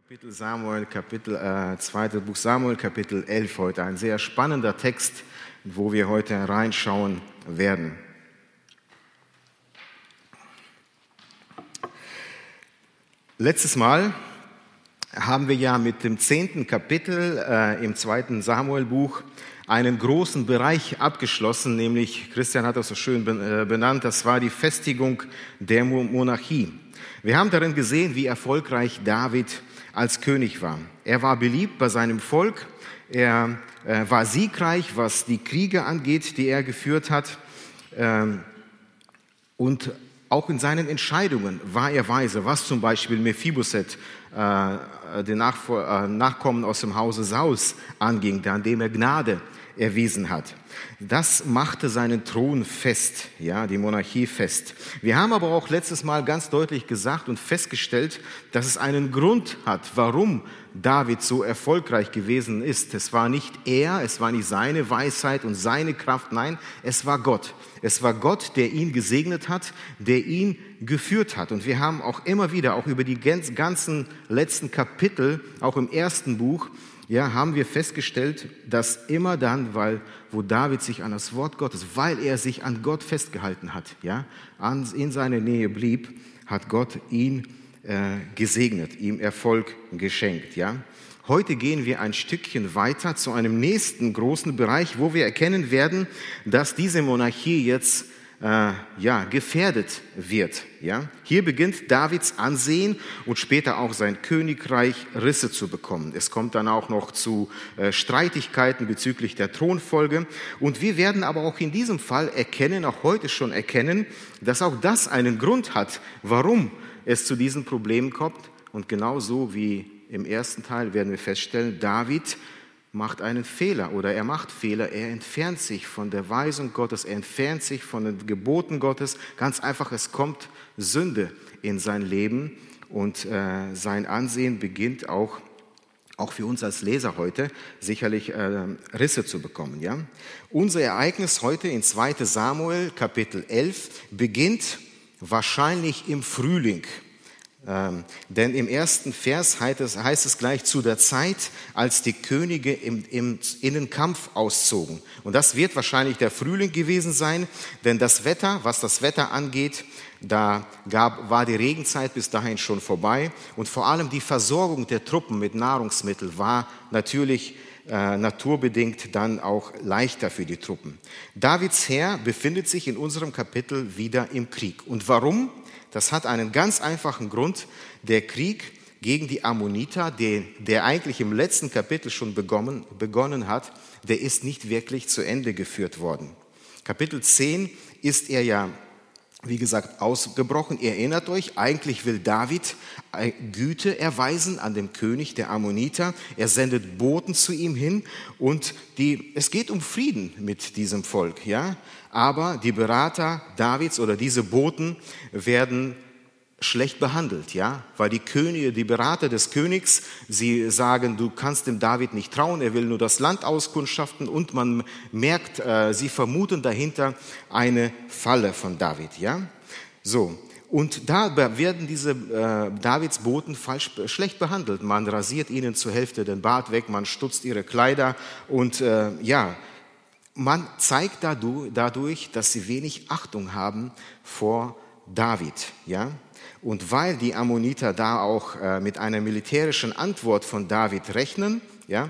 Kapitel Samuel, zweites Buch Samuel, Kapitel 11 heute. Ein sehr spannender Text, wo wir heute reinschauen werden. Letztes Mal haben wir ja mit dem 10. Kapitel im 2. Samuel-Buch einen großen Bereich abgeschlossen, nämlich, Christian hat das so schön benannt, das war die Festigung der Monarchie. Wir haben darin gesehen, wie erfolgreich David als König war. Er war beliebt bei seinem Volk, er war siegreich, was die Kriege angeht, die er geführt hat, und auch in seinen Entscheidungen war er weise, was zum Beispiel Mephibosheth, den Nachkommen aus dem Hause Sauls, anging, an dem er Gnade erwiesen hat. Das machte seinen Thron fest, ja, die Monarchie fest. Wir haben aber auch letztes Mal ganz deutlich gesagt und festgestellt, dass es einen Grund hat, warum David so erfolgreich gewesen ist. Es war nicht er, es war nicht seine Weisheit und seine Kraft, nein, es war Gott. Es war Gott, der ihn gesegnet hat, der ihn geführt hat. Und wir haben auch immer wieder, auch über die ganzen letzten Kapitel, auch im ersten Buch, ja, haben wir festgestellt, dass immer dann, wo David sich an das Wort Gottes, weil er sich an Gott festgehalten hat, ja, in seiner Nähe blieb, hat Gott ihn gesegnet, ihm Erfolg geschenkt, ja. Heute gehen wir ein Stückchen weiter zu einem nächsten großen Bereich, wo wir erkennen werden, dass diese Monarchie jetzt gefährdet wird. Ja? Hier beginnt Davids Ansehen und später auch sein Königreich Risse zu bekommen. Es kommt dann auch noch zu Streitigkeiten bezüglich der Thronfolge. Und wir werden aber auch in diesem Fall erkennen, auch heute schon erkennen, dass auch das einen Grund hat, warum es zu diesen Problemen kommt. Und genauso wie im ersten Teil werden wir feststellen, David macht einen Fehler oder er macht Fehler, er entfernt sich von der Weisung Gottes, er entfernt sich von den Geboten Gottes. Ganz einfach, es kommt Sünde in sein Leben und sein Ansehen beginnt auch für uns als Leser heute sicherlich Risse zu bekommen. Ja? Unser Ereignis heute in 2. Samuel, Kapitel 11, beginnt wahrscheinlich im Frühling. Denn im ersten Vers heißt es gleich, zu der Zeit, als die Könige in den Kampf auszogen. Und das wird wahrscheinlich der Frühling gewesen sein, denn das Wetter, was das Wetter angeht, war die Regenzeit bis dahin schon vorbei. Und vor allem die Versorgung der Truppen mit Nahrungsmitteln war natürlich naturbedingt dann auch leichter für die Truppen. Davids Heer befindet sich in unserem Kapitel wieder im Krieg. Und warum? Das hat einen ganz einfachen Grund. Der Krieg gegen die Ammoniter, der eigentlich im letzten Kapitel schon begonnen hat, der ist nicht wirklich zu Ende geführt worden. Kapitel 10 ist er ja, wie gesagt, ausgebrochen. Ihr erinnert euch, eigentlich will David Güte erweisen an den König der Ammoniter. Er sendet Boten zu ihm hin und es geht um Frieden mit diesem Volk, ja. Aber die Berater Davids oder diese Boten werden schlecht behandelt, ja, weil die Berater des Königs, sie sagen, du kannst dem David nicht trauen, er will nur das Land auskundschaften und man merkt, sie vermuten dahinter eine Falle von David, ja. So. Und da werden diese Davids Boten schlecht behandelt. Man rasiert ihnen zur Hälfte den Bart weg, man stutzt ihre Kleider und man zeigt dadurch, dass sie wenig Achtung haben vor David, ja. Und weil die Ammoniter da auch mit einer militärischen Antwort von David rechnen, ja,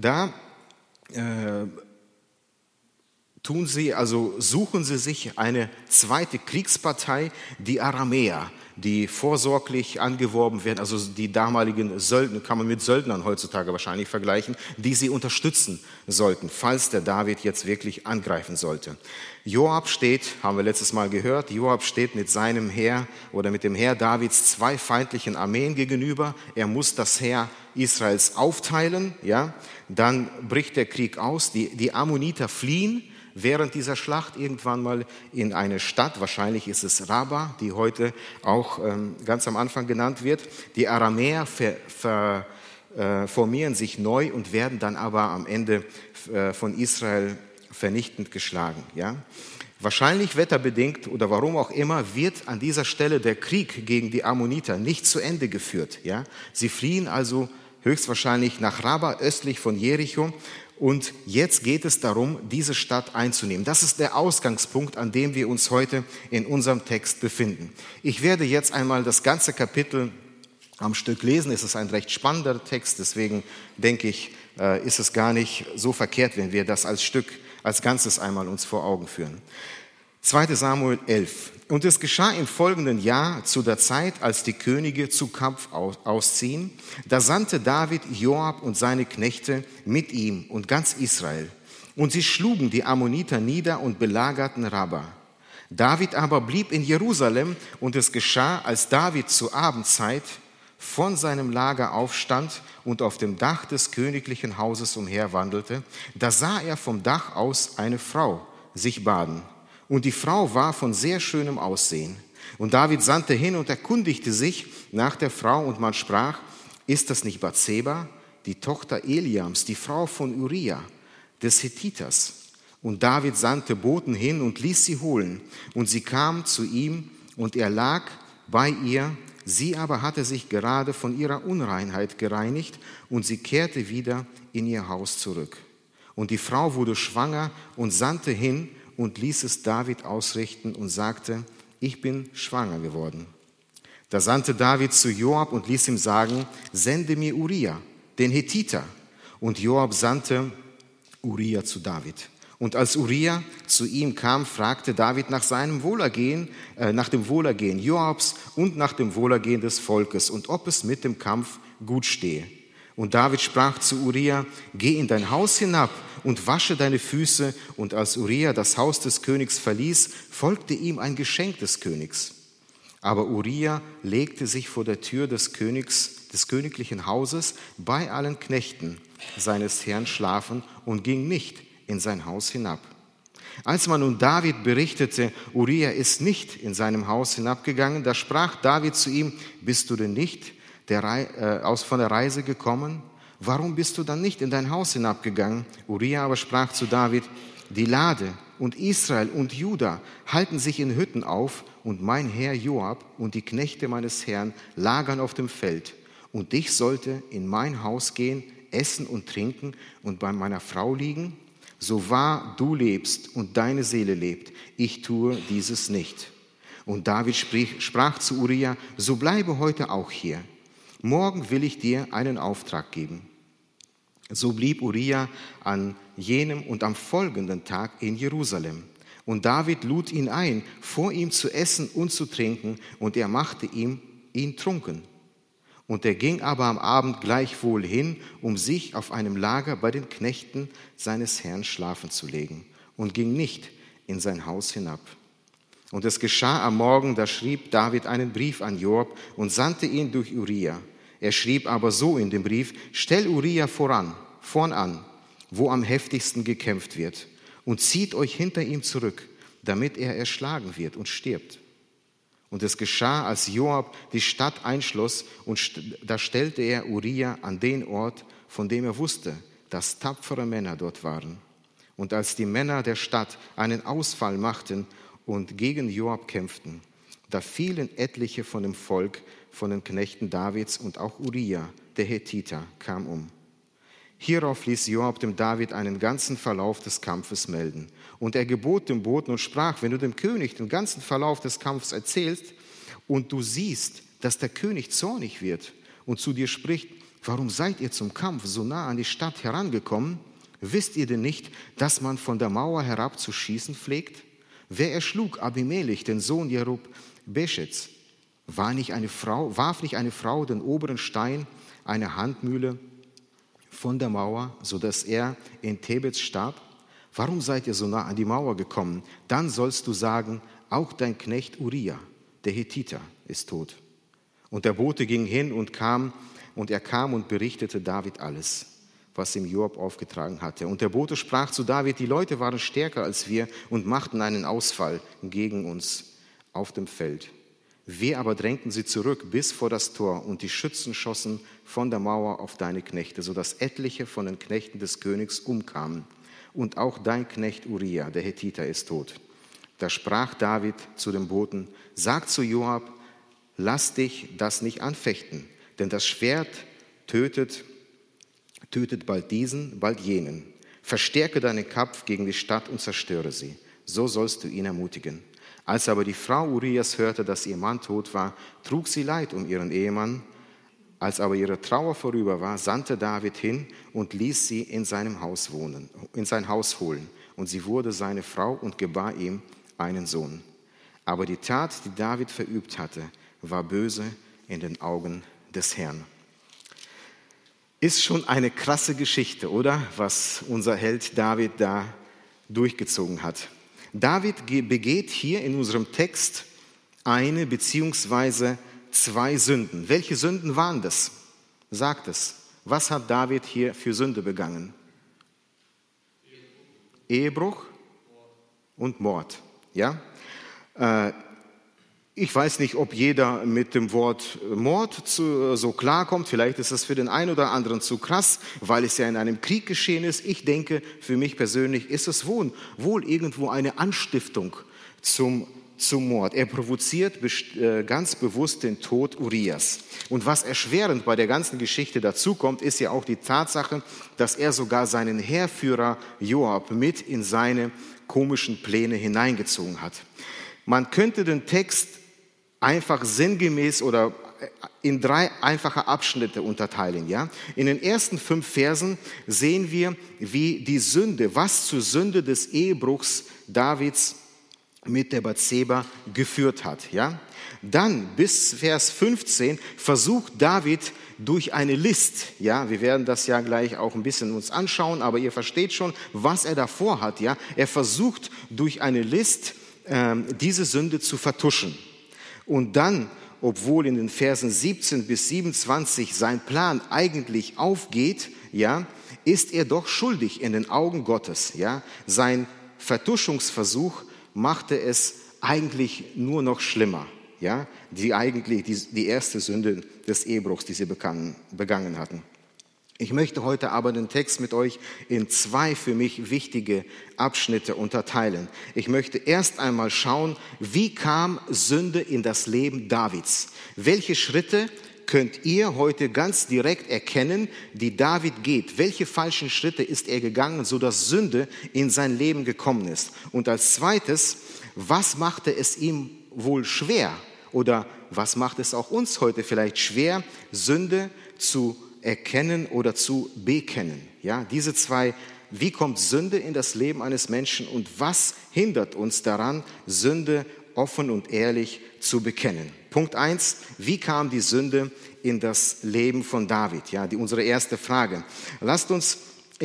suchen sie sich eine zweite Kriegspartei, die Aramäer, die vorsorglich angeworben werden, also die damaligen Söldner, kann man mit Söldnern heutzutage wahrscheinlich vergleichen, die sie unterstützen sollten, falls der David jetzt wirklich angreifen sollte. Joab steht, haben wir letztes Mal gehört, Joab steht mit seinem Heer oder mit dem Heer Davids zwei feindlichen Armeen gegenüber. Er muss das Heer Israels aufteilen, ja, dann bricht der Krieg aus, die Ammoniter fliehen während dieser Schlacht irgendwann mal in eine Stadt, wahrscheinlich ist es Rabba, die heute auch ganz am Anfang genannt wird. Die Aramäer formieren sich neu und werden dann aber am Ende von Israel vernichtend geschlagen. Ja? Wahrscheinlich wetterbedingt oder warum auch immer wird an dieser Stelle der Krieg gegen die Ammoniter nicht zu Ende geführt. Ja? Sie fliehen also höchstwahrscheinlich nach Rabba östlich von Jericho und jetzt geht es darum, diese Stadt einzunehmen. Das ist der Ausgangspunkt, an dem wir uns heute in unserem Text befinden. Ich werde jetzt einmal das ganze Kapitel am Stück lesen. Es ist ein recht spannender Text, deswegen denke ich, ist es gar nicht so verkehrt, wenn wir das als Stück, als Ganzes einmal uns vor Augen führen. 2. Samuel 11. Und es geschah im folgenden Jahr, zu der Zeit, als die Könige zu Kampf ausziehen, da sandte David Joab und seine Knechte mit ihm und ganz Israel. Und sie schlugen die Ammoniter nieder und belagerten Rabba. David aber blieb in Jerusalem, und es geschah, als David zur Abendzeit von seinem Lager aufstand und auf dem Dach des königlichen Hauses umherwandelte, da sah er vom Dach aus eine Frau sich baden. Und die Frau war von sehr schönem Aussehen. Und David sandte hin und erkundigte sich nach der Frau, und man sprach, ist das nicht Bathseba, die Tochter Eliams, die Frau von Uria, des Hethiters? Und David sandte Boten hin und ließ sie holen. Und sie kam zu ihm, und er lag bei ihr. Sie aber hatte sich gerade von ihrer Unreinheit gereinigt, und sie kehrte wieder in ihr Haus zurück. Und die Frau wurde schwanger und sandte hin und ließ es David ausrichten und sagte, ich bin schwanger geworden. Da sandte David zu Joab und ließ ihm sagen, sende mir Uria, den Hethiter. Und Joab sandte Uria zu David. Und als Uria zu ihm kam, fragte David nach seinem Wohlergehen, nach dem Wohlergehen Joabs und nach dem Wohlergehen des Volkes und ob es mit dem Kampf gut stehe. Und David sprach zu Uria, geh in dein Haus hinab und wasche deine Füße. Und als Uria das Haus des Königs verließ, folgte ihm ein Geschenk des Königs. Aber Uria legte sich vor der Tür des königlichen Hauses bei allen Knechten seines Herrn schlafen und ging nicht in sein Haus hinab. Als man nun David berichtete, Uria ist nicht in seinem Haus hinabgegangen, da sprach David zu ihm, bist du denn nicht von der Reise gekommen? Warum bist du dann nicht in dein Haus hinabgegangen? Uria aber sprach zu David, die Lade und Israel und Juda halten sich in Hütten auf und mein Herr Joab und die Knechte meines Herrn lagern auf dem Feld. Und ich sollte in mein Haus gehen, essen und trinken und bei meiner Frau liegen? So wahr du lebst und deine Seele lebt, ich tue dieses nicht. Und David sprach zu Uria, so bleibe heute auch hier. Morgen will ich dir einen Auftrag geben. So blieb Uria an jenem und am folgenden Tag in Jerusalem. Und David lud ihn ein, vor ihm zu essen und zu trinken, und er machte ihn trunken. Und er ging aber am Abend gleichwohl hin, um sich auf einem Lager bei den Knechten seines Herrn schlafen zu legen, und ging nicht in sein Haus hinab. Und es geschah am Morgen, da schrieb David einen Brief an Joab und sandte ihn durch Uria. Er schrieb aber so in dem Brief, stell Uria vorn an, wo am heftigsten gekämpft wird, und zieht euch hinter ihm zurück, damit er erschlagen wird und stirbt. Und es geschah, als Joab die Stadt einschloss, und da stellte er Uria an den Ort, von dem er wusste, dass tapfere Männer dort waren. Und als die Männer der Stadt einen Ausfall machten und gegen Joab kämpften, da fielen etliche von dem Volk, von den Knechten Davids, und auch Uria, der Hethiter, kam um. Hierauf ließ Joab dem David einen ganzen Verlauf des Kampfes melden. Und er gebot dem Boten und sprach, wenn du dem König den ganzen Verlauf des Kampfes erzählst und du siehst, dass der König zornig wird und zu dir spricht, warum seid ihr zum Kampf so nah an die Stadt herangekommen? Wisst ihr denn nicht, dass man von der Mauer herab zu schießen pflegt? Wer erschlug Abimelech, den Sohn Jerub-Beschets? Warf nicht eine Frau den oberen Stein, eine Handmühle, von der Mauer, sodass er in Tebez starb? Warum seid ihr so nah an die Mauer gekommen? Dann sollst du sagen, auch dein Knecht Uria, der Hethiter, ist tot. Und der Bote ging hin und er kam und berichtete David alles, was ihm Joab aufgetragen hatte. Und der Bote sprach zu David, die Leute waren stärker als wir und machten einen Ausfall gegen uns auf dem Feld. Wir aber drängten sie zurück bis vor das Tor, und die Schützen schossen von der Mauer auf deine Knechte, sodass etliche von den Knechten des Königs umkamen. Und auch dein Knecht Uria, der Hethiter, ist tot. Da sprach David zu dem Boten: Sag zu Joab, lass dich das nicht anfechten, denn das Schwert tötet bald diesen, bald jenen. Verstärke deinen Kampf gegen die Stadt und zerstöre sie. So sollst du ihn ermutigen. Als aber die Frau Urias hörte, dass ihr Mann tot war, trug sie Leid um ihren Ehemann. Als aber ihre Trauer vorüber war, sandte David hin und ließ sie in sein Haus holen. Und sie wurde seine Frau und gebar ihm einen Sohn. Aber die Tat, die David verübt hatte, war böse in den Augen des Herrn. Ist schon eine krasse Geschichte, oder? Was unser Held David da durchgezogen hat. David begeht hier in unserem Text eine beziehungsweise zwei Sünden. Welche Sünden waren das? Sagt es. Was hat David hier für Sünde begangen? Ehebruch und Mord. Ja? Ich weiß nicht, ob jeder mit dem Wort Mord so klarkommt. Vielleicht ist es für den einen oder anderen zu krass, weil es ja in einem Krieg geschehen ist. Ich denke, für mich persönlich ist es wohl irgendwo eine Anstiftung zum Mord. Er provoziert ganz bewusst den Tod Urias. Und was erschwerend bei der ganzen Geschichte dazu kommt, ist ja auch die Tatsache, dass er sogar seinen Heerführer Joab mit in seine komischen Pläne hineingezogen hat. Man könnte den Text einfach sinngemäß oder in 3 einfache Abschnitte unterteilen. Ja? In den ersten 5 Versen sehen wir, wie die Sünde, was zur Sünde des Ehebruchs Davids mit der Bathseba geführt hat. Ja? Dann bis Vers 15 versucht David durch eine List, ja, wir werden das ja gleich auch ein bisschen uns anschauen, aber ihr versteht schon, was er davor hat. Ja? Er versucht durch eine List diese Sünde zu vertuschen. Und dann, obwohl in den Versen 17 bis 27 sein Plan eigentlich aufgeht, ja, ist er doch schuldig in den Augen Gottes. Ja. Sein Vertuschungsversuch machte es eigentlich nur noch schlimmer. Ja, die erste Sünde des Ehebruchs, die sie begangen hatten. Ich möchte heute aber den Text mit euch in 2 für mich wichtige Abschnitte unterteilen. Ich möchte erst einmal schauen, wie kam Sünde in das Leben Davids? Welche Schritte könnt ihr heute ganz direkt erkennen, die David geht? Welche falschen Schritte ist er gegangen, sodass Sünde in sein Leben gekommen ist? Und als zweites, was machte es ihm wohl schwer? Oder was macht es auch uns heute vielleicht schwer, Sünde zu erkennen oder zu bekennen? Ja, diese 2, wie kommt Sünde in das Leben eines Menschen und was hindert uns daran, Sünde offen und ehrlich zu bekennen? Punkt 1, wie kam die Sünde in das Leben von David? Ja, unsere erste Frage. Lasst uns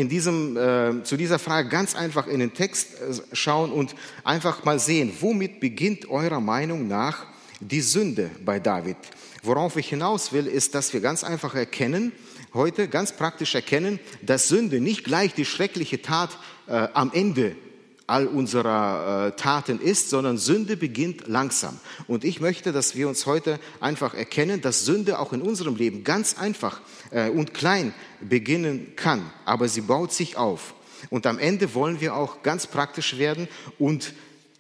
zu dieser Frage ganz einfach in den Text schauen und einfach mal sehen, womit beginnt eurer Meinung nach die Sünde bei David? Worauf ich hinaus will, ist, dass wir ganz einfach heute ganz praktisch erkennen, dass Sünde nicht gleich die schreckliche Tat am Ende all unserer Taten ist, sondern Sünde beginnt langsam. Und ich möchte, dass wir uns heute einfach erkennen, dass Sünde auch in unserem Leben ganz einfach und klein beginnen kann, aber sie baut sich auf. Und am Ende wollen wir auch ganz praktisch werden und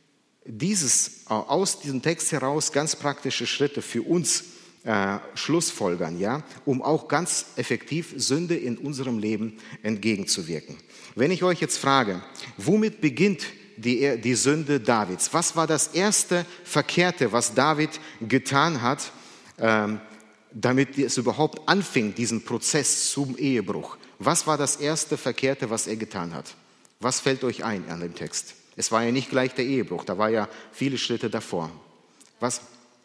aus diesem Text heraus ganz praktische Schritte für uns schlussfolgern, ja, um auch ganz effektiv Sünde in unserem Leben entgegenzuwirken. Wenn ich euch jetzt frage, womit beginnt die Sünde Davids? Was war das erste Verkehrte, was David getan hat, damit es überhaupt anfing, diesen Prozess zum Ehebruch? Was war das erste Verkehrte, was er getan hat? Was fällt euch ein an dem Text? Es war ja nicht gleich der Ehebruch, da war ja viele Schritte davor. Was?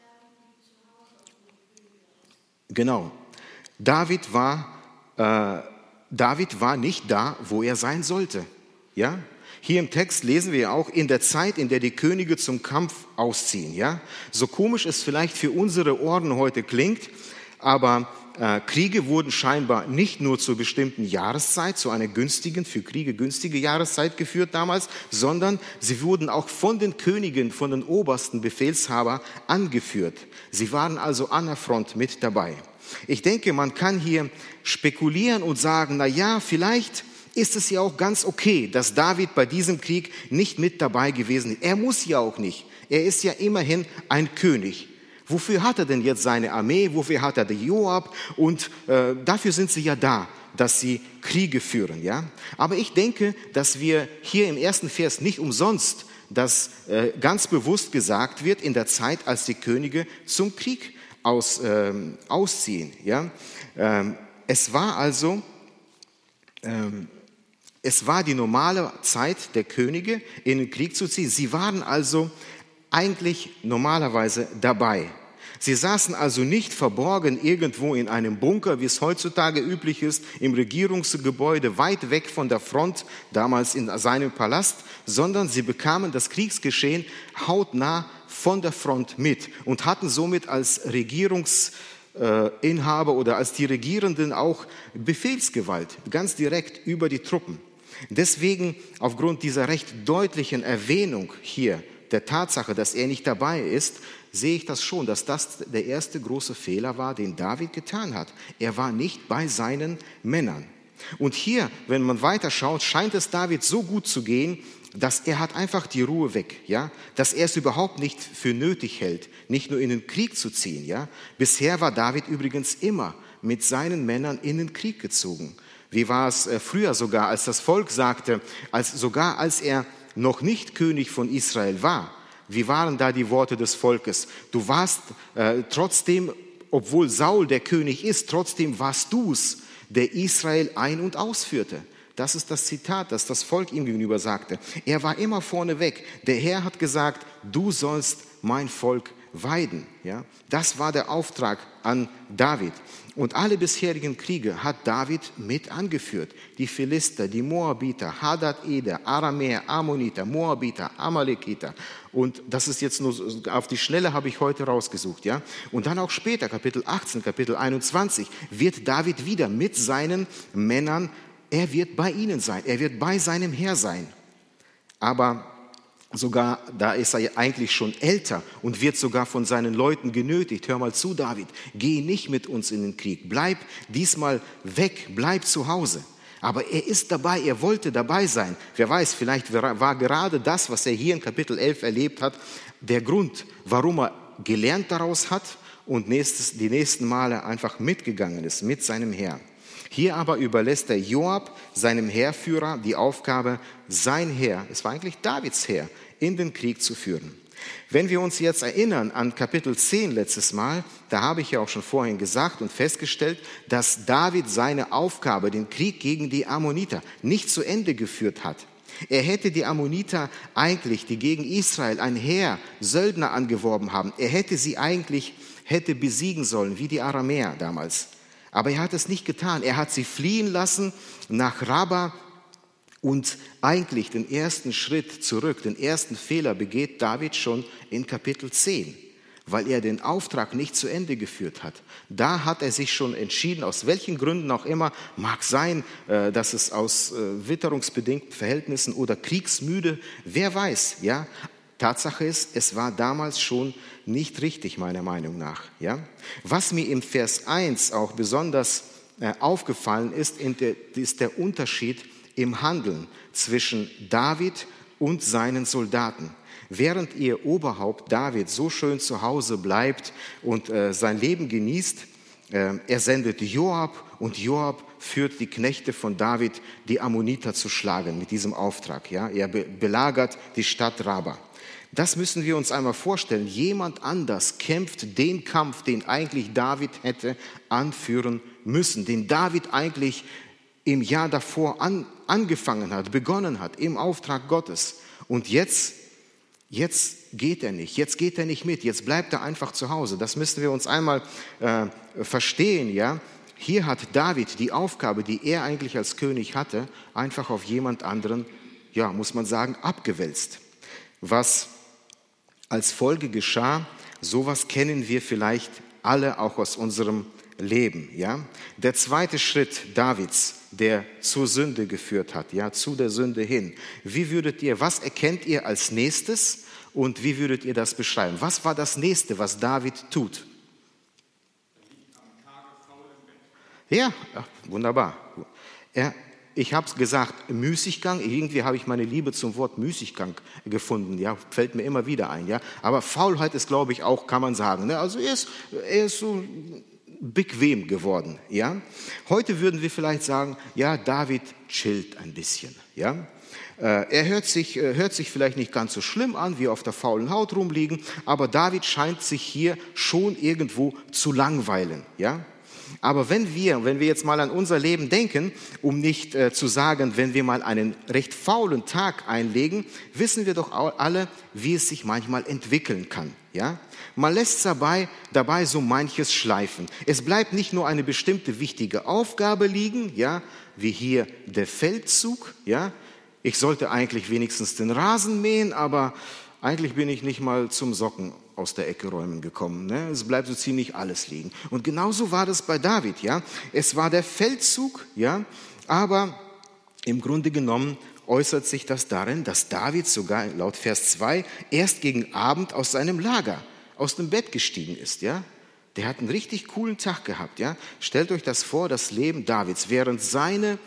Genau. David war nicht da, wo er sein sollte. Ja? Hier im Text lesen wir ja auch, in der Zeit, in der die Könige zum Kampf ausziehen. Ja? So komisch es vielleicht für unsere Ohren heute klingt, aber Kriege wurden scheinbar nicht nur zur bestimmten Jahreszeit, zu einer für Kriege günstige Jahreszeit geführt damals, sondern sie wurden auch von den Königen, von den obersten Befehlshaber angeführt. Sie waren also an der Front mit dabei. Ich denke, man kann hier spekulieren und sagen, na ja, vielleicht ist es ja auch ganz okay, dass David bei diesem Krieg nicht mit dabei gewesen ist. Er muss ja auch nicht. Er ist ja immerhin ein König. Wofür hat er denn jetzt seine Armee? Wofür hat er die Joab? Und dafür sind sie ja da, dass sie Kriege führen. Ja? Aber ich denke, dass wir hier im ersten Vers nicht umsonst, dass ganz bewusst gesagt wird, in der Zeit, als die Könige zum Krieg ausziehen. Ja? Es war die normale Zeit der Könige, in den Krieg zu ziehen. Sie waren also eigentlich normalerweise dabei. Sie saßen also nicht verborgen irgendwo in einem Bunker, wie es heutzutage üblich ist, im Regierungsgebäude, weit weg von der Front, damals in seinem Palast, sondern sie bekamen das Kriegsgeschehen hautnah von der Front mit und hatten somit als Regierungsinhaber oder als die Regierenden auch Befehlsgewalt, ganz direkt über die Truppen. Deswegen, aufgrund dieser recht deutlichen Erwähnung hier, der Tatsache, dass er nicht dabei ist, sehe ich das schon, dass das der erste große Fehler war, den David getan hat. Er war nicht bei seinen Männern. Und hier, wenn man weiterschaut, scheint es David so gut zu gehen, dass er hat einfach die Ruhe weg, ja, dass er es überhaupt nicht für nötig hält, nicht nur in den Krieg zu ziehen, ja. Bisher war David übrigens immer mit seinen Männern in den Krieg gezogen. Wie war es früher sogar, als das Volk sagte, sogar als er noch nicht König von Israel war? Wie waren da die Worte des Volkes? Du warst trotzdem, obwohl Saul der König ist, trotzdem warst du's, der Israel ein- und ausführte. Das ist das Zitat, das das Volk ihm gegenüber sagte. Er war immer vorneweg. Der Herr hat gesagt, du sollst mein Volk weiden. Ja? Das war der Auftrag an David. Und alle bisherigen Kriege hat David mit angeführt. Die Philister, die Moabiter, Hadad-Eder, Aramäer, Ammoniter, Moabiter, Amalekiter. Und das ist jetzt nur auf die Schnelle, habe ich heute rausgesucht. Ja? Und dann auch später, Kapitel 18, Kapitel 21, wird David wieder mit seinen Männern, er wird bei ihnen sein, er wird bei seinem Heer sein. Aber sogar, da ist er eigentlich schon älter und wird sogar von seinen Leuten genötigt. Hör mal zu, David, geh nicht mit uns in den Krieg. Bleib diesmal weg, bleib zu Hause. Aber er ist dabei, er wollte dabei sein. Wer weiß, vielleicht war gerade das, was er hier in Kapitel 11 erlebt hat, der Grund, warum er gelernt daraus hat und die nächsten Male einfach mitgegangen ist mit seinem Heer. Hier aber überlässt der Joab seinem Heerführer die Aufgabe, sein Heer, es war eigentlich Davids Heer, in den Krieg zu führen. Wenn wir uns jetzt erinnern an Kapitel 10 letztes Mal, da habe ich ja auch schon vorhin gesagt und festgestellt, dass David seine Aufgabe, den Krieg gegen die Ammoniter, nicht zu Ende geführt hat. Er hätte die Ammoniter eigentlich, die gegen Israel ein Heer, Söldner angeworben haben, er hätte sie eigentlich besiegen sollen, wie die Aramäer damals. Aber er hat es nicht getan. Er hat sie fliehen lassen nach Rabba und eigentlich den ersten Schritt zurück, den ersten Fehler begeht David schon in Kapitel 10, weil er den Auftrag nicht zu Ende geführt hat. Da hat er sich schon entschieden, aus welchen Gründen auch immer, mag sein, dass es aus witterungsbedingten Verhältnissen oder kriegsmüde, wer weiß, ja. Tatsache ist, es war damals schon nicht richtig, meiner Meinung nach. Ja? Was mir im Vers 1 auch besonders aufgefallen ist, ist der Unterschied im Handeln zwischen David und seinen Soldaten. Während ihr Oberhaupt David so schön zu Hause bleibt und sein Leben genießt, er sendet Joab und Joab führt die Knechte von David, die Ammoniter zu schlagen mit diesem Auftrag. Ja? Er belagert die Stadt Rabba. Das müssen wir uns einmal vorstellen. Jemand anders kämpft den Kampf, den eigentlich David hätte anführen müssen, den David eigentlich im Jahr davor angefangen hat, begonnen hat, im Auftrag Gottes. Und jetzt geht er nicht, jetzt geht er nicht mit, jetzt bleibt er einfach zu Hause. Das müssen wir uns einmal verstehen, ja. Hier hat David die Aufgabe, die er eigentlich als König hatte, einfach auf jemand anderen, ja, muss man sagen, abgewälzt. Was als Folge geschah, sowas kennen wir vielleicht alle auch aus unserem Leben. Ja? Der zweite Schritt Davids, der zur Sünde geführt hat, ja, zu der Sünde hin. Was erkennt ihr als nächstes und wie würdet ihr das beschreiben? Was war das nächste, was David tut? Ja, wunderbar. Ich habe es gesagt, Müßiggang. Irgendwie habe ich meine Liebe zum Wort Müßiggang gefunden. Ja, fällt mir immer wieder ein. Ja, aber Faulheit ist, glaube ich, auch, kann man sagen. Ne? Also er ist so bequem geworden. Ja, heute würden wir vielleicht sagen, ja, David chillt ein bisschen. Ja. Er hört sich vielleicht nicht ganz so schlimm an, wie auf der faulen Haut rumliegen, aber David scheint sich hier schon irgendwo zu langweilen. Ja? Aber wenn wir jetzt mal an unser Leben denken, um nicht zu sagen, wenn wir mal einen recht faulen Tag einlegen, wissen wir doch alle, wie es sich manchmal entwickeln kann. Ja? Man lässt dabei so manches schleifen. Es bleibt nicht nur eine bestimmte wichtige Aufgabe liegen, ja, wie hier der Feldzug, ja. Ich sollte eigentlich wenigstens den Rasen mähen, aber eigentlich bin ich nicht mal zum Socken aus der Ecke räumen gekommen. Ne? Es bleibt so ziemlich alles liegen. Und genauso war das bei David. Ja? Es war der Feldzug, ja? Aber im Grunde genommen äußert sich das darin, dass David sogar laut Vers 2 erst gegen Abend aus seinem Lager, aus dem Bett gestiegen ist. Ja? Der hat einen richtig coolen Tag gehabt. Ja? Stellt euch das vor, das Leben Davids, während seine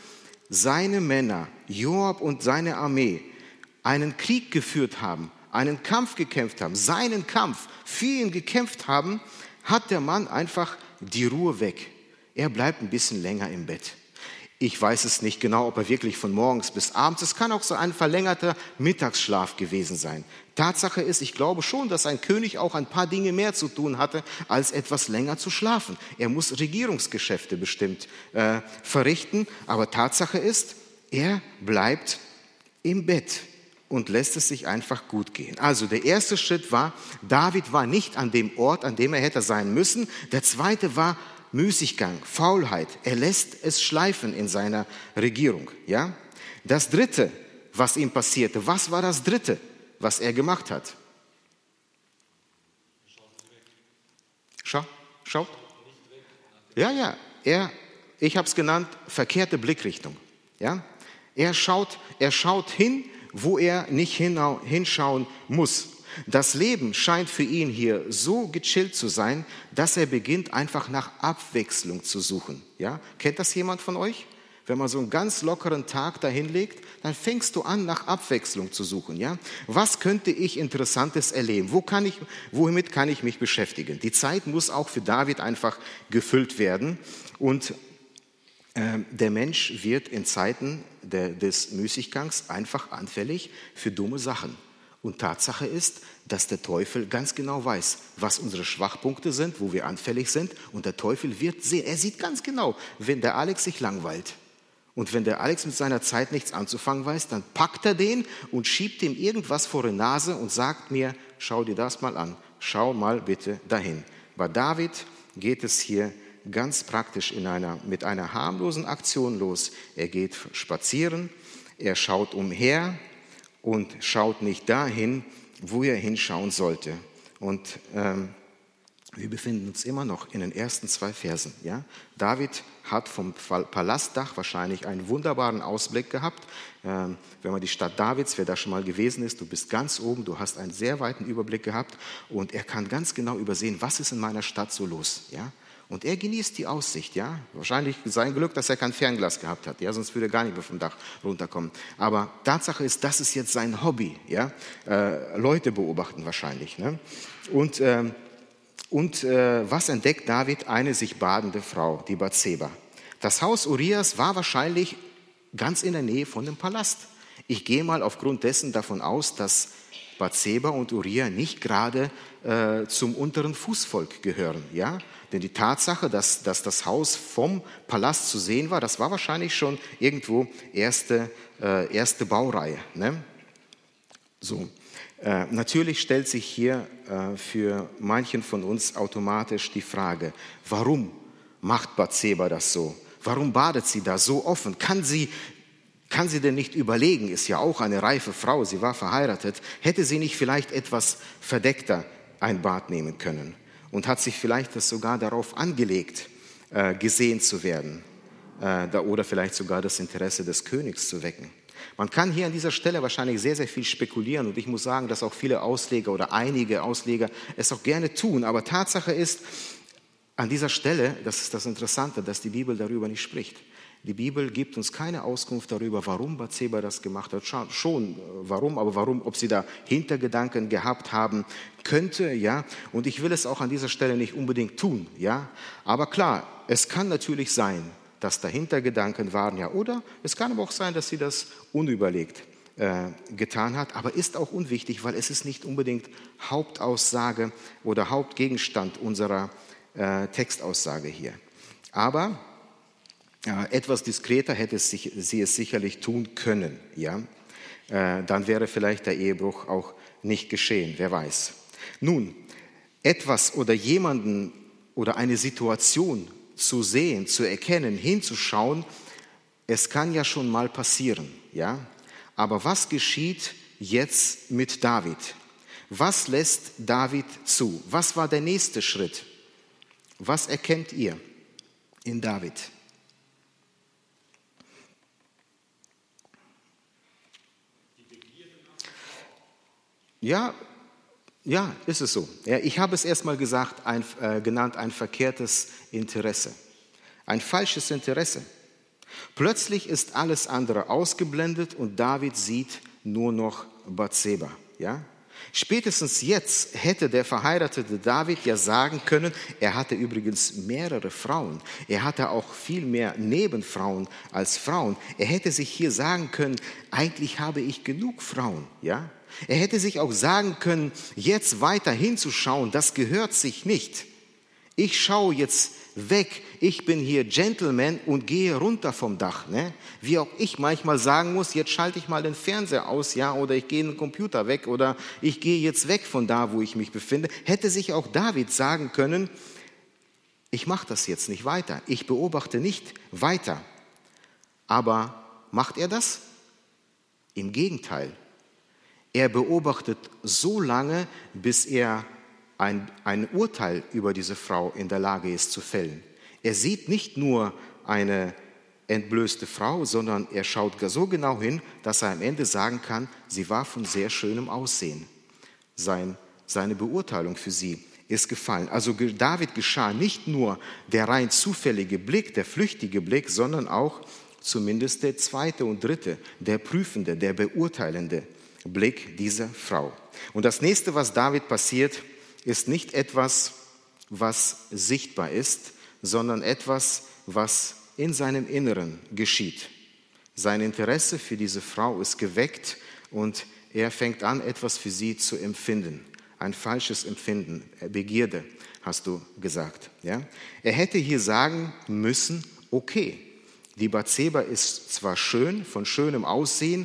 Männer, Joab und seine Armee, einen Krieg geführt haben, einen Kampf gekämpft haben, seinen Kampf für ihn gekämpft haben, hat der Mann einfach die Ruhe weg. Er bleibt ein bisschen länger im Bett. Ich weiß es nicht genau, ob er wirklich von morgens bis abends, es kann auch so ein verlängerter Mittagsschlaf gewesen sein. Tatsache ist, ich glaube schon, dass ein König auch ein paar Dinge mehr zu tun hatte, als etwas länger zu schlafen. Er muss Regierungsgeschäfte bestimmt verrichten, aber Tatsache ist, er bleibt im Bett und lässt es sich einfach gut gehen. Also der erste Schritt war, David war nicht an dem Ort, an dem er hätte sein müssen. Der zweite war Müßiggang, Faulheit. Er lässt es schleifen in seiner Regierung. Ja? Das dritte, was ihm passierte, was war das dritte, was er gemacht hat? Schaut. Ja, ich habe es genannt, verkehrte Blickrichtung. Ja? Er schaut hin, wo er nicht hinschauen muss. Das Leben scheint für ihn hier so gechillt zu sein, dass er beginnt, einfach nach Abwechslung zu suchen. Ja? Kennt das jemand von euch? Wenn man so einen ganz lockeren Tag dahin legt, dann fängst du an, nach Abwechslung zu suchen. Ja? Was könnte ich Interessantes erleben? Womit kann ich mich beschäftigen? Die Zeit muss auch für David einfach gefüllt werden. Und der Mensch wird in Zeiten des Müßiggangs einfach anfällig für dumme Sachen. Und Tatsache ist, dass der Teufel ganz genau weiß, was unsere Schwachpunkte sind, wo wir anfällig sind. Und der Teufel er sieht ganz genau, wenn der Alex sich langweilt. Und wenn der Alex mit seiner Zeit nichts anzufangen weiß, dann packt er den und schiebt ihm irgendwas vor die Nase und sagt mir, schau dir das mal an, schau mal bitte dahin. Bei David geht es hier ganz praktisch mit einer harmlosen Aktion los. Er geht spazieren, er schaut umher und schaut nicht dahin, wo er hinschauen sollte. Und wir befinden uns immer noch in den ersten 2 Versen. Ja? David hat vom Palastdach wahrscheinlich einen wunderbaren Ausblick gehabt. Wenn man die Stadt Davids, wer da schon mal gewesen ist, du bist ganz oben, du hast einen sehr weiten Überblick gehabt und er kann ganz genau übersehen, was ist in meiner Stadt so los. Ja? Und er genießt die Aussicht, ja. Wahrscheinlich sein Glück, dass er kein Fernglas gehabt hat, ja, sonst würde er gar nicht mehr vom Dach runterkommen. Aber Tatsache ist, das ist jetzt sein Hobby, ja. Leute beobachten wahrscheinlich, ne? Und was entdeckt David? Eine sich badende Frau, die Bathseba. Das Haus Urias war wahrscheinlich ganz in der Nähe von dem Palast. Ich gehe mal aufgrund dessen davon aus, dass Bathseba und Uria nicht gerade zum unteren Fußvolk gehören, ja. Denn die Tatsache, dass das Haus vom Palast zu sehen war, das war wahrscheinlich schon irgendwo erste Baureihe. Ne? So. Natürlich stellt sich hier für manchen von uns automatisch die Frage, warum macht Bathseba das so? Warum badet sie da so offen? Kann sie denn nicht überlegen, ist ja auch eine reife Frau, sie war verheiratet, hätte sie nicht vielleicht etwas verdeckter ein Bad nehmen können? Und hat sich vielleicht das sogar darauf angelegt, gesehen zu werden oder vielleicht sogar das Interesse des Königs zu wecken. Man kann hier an dieser Stelle wahrscheinlich sehr, sehr viel spekulieren und ich muss sagen, dass auch viele Ausleger oder einige Ausleger es auch gerne tun. Aber Tatsache ist, an dieser Stelle, das ist das Interessante, dass die Bibel darüber nicht spricht. Die Bibel gibt uns keine Auskunft darüber, warum Bathseba das gemacht hat. Schon, warum, aber warum, ob sie da Hintergedanken gehabt haben könnte, ja. Und ich will es auch an dieser Stelle nicht unbedingt tun, ja. Aber klar, es kann natürlich sein, dass da Hintergedanken waren, ja. Oder es kann aber auch sein, dass sie das unüberlegt getan hat. Aber ist auch unwichtig, weil es ist nicht unbedingt Hauptaussage oder Hauptgegenstand unserer Textaussage hier. Aber etwas diskreter hätte sie es sicherlich tun können. Ja? Dann wäre vielleicht der Ehebruch auch nicht geschehen, wer weiß. Nun, etwas oder jemanden oder eine Situation zu sehen, zu erkennen, hinzuschauen, es kann ja schon mal passieren. Ja? Aber was geschieht jetzt mit David? Was lässt David zu? Was war der nächste Schritt? Was erkennt ihr in David? Ja, ist es so. Ja, ich habe es erstmal genannt, ein verkehrtes Interesse, ein falsches Interesse. Plötzlich ist alles andere ausgeblendet und David sieht nur noch Bathseba. Ja? Spätestens jetzt hätte der verheiratete David ja sagen können, er hatte übrigens mehrere Frauen, er hatte auch viel mehr Nebenfrauen als Frauen. Er hätte sich hier sagen können, eigentlich habe ich genug Frauen. Ja? Er hätte sich auch sagen können, jetzt weiter hinzuschauen, das gehört sich nicht. Ich schaue jetzt weg, ich bin hier Gentleman und gehe runter vom Dach. Ne? Wie auch ich manchmal sagen muss, jetzt schalte ich mal den Fernseher aus, ja, oder ich gehe den Computer weg oder ich gehe jetzt weg von da, wo ich mich befinde. Hätte sich auch David sagen können, ich mache das jetzt nicht weiter, ich beobachte nicht weiter. Aber macht er das? Im Gegenteil. Er beobachtet so lange, bis er ein Urteil über diese Frau in der Lage ist zu fällen. Er sieht nicht nur eine entblößte Frau, sondern er schaut so genau hin, dass er am Ende sagen kann, sie war von sehr schönem Aussehen. Seine Beurteilung für sie ist gefallen. Also David geschah nicht nur der rein zufällige Blick, der flüchtige Blick, sondern auch zumindest der zweite und dritte, der prüfende, der beurteilende Blick dieser Frau. Und das nächste, was David passiert, ist nicht etwas, was sichtbar ist, sondern etwas, was in seinem Inneren geschieht. Sein Interesse für diese Frau ist geweckt und er fängt an, etwas für sie zu empfinden. Ein falsches Empfinden, Begierde, hast du gesagt. Ja? Er hätte hier sagen müssen, okay, die Bathseba ist zwar schön, von schönem Aussehen,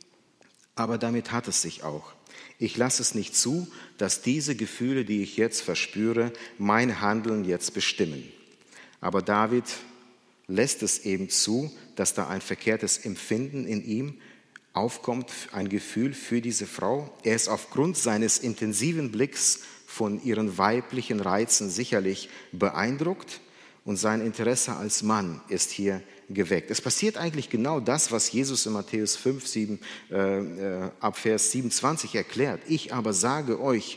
aber damit hat es sich auch. Ich lasse es nicht zu, dass diese Gefühle, die ich jetzt verspüre, mein Handeln jetzt bestimmen. Aber David lässt es eben zu, dass da ein verkehrtes Empfinden in ihm aufkommt, ein Gefühl für diese Frau. Er ist aufgrund seines intensiven Blicks von ihren weiblichen Reizen sicherlich beeindruckt und sein Interesse als Mann ist hier geweckt. Es passiert eigentlich genau das, was Jesus in Matthäus 5, ab Vers 27 erklärt. Ich aber sage euch,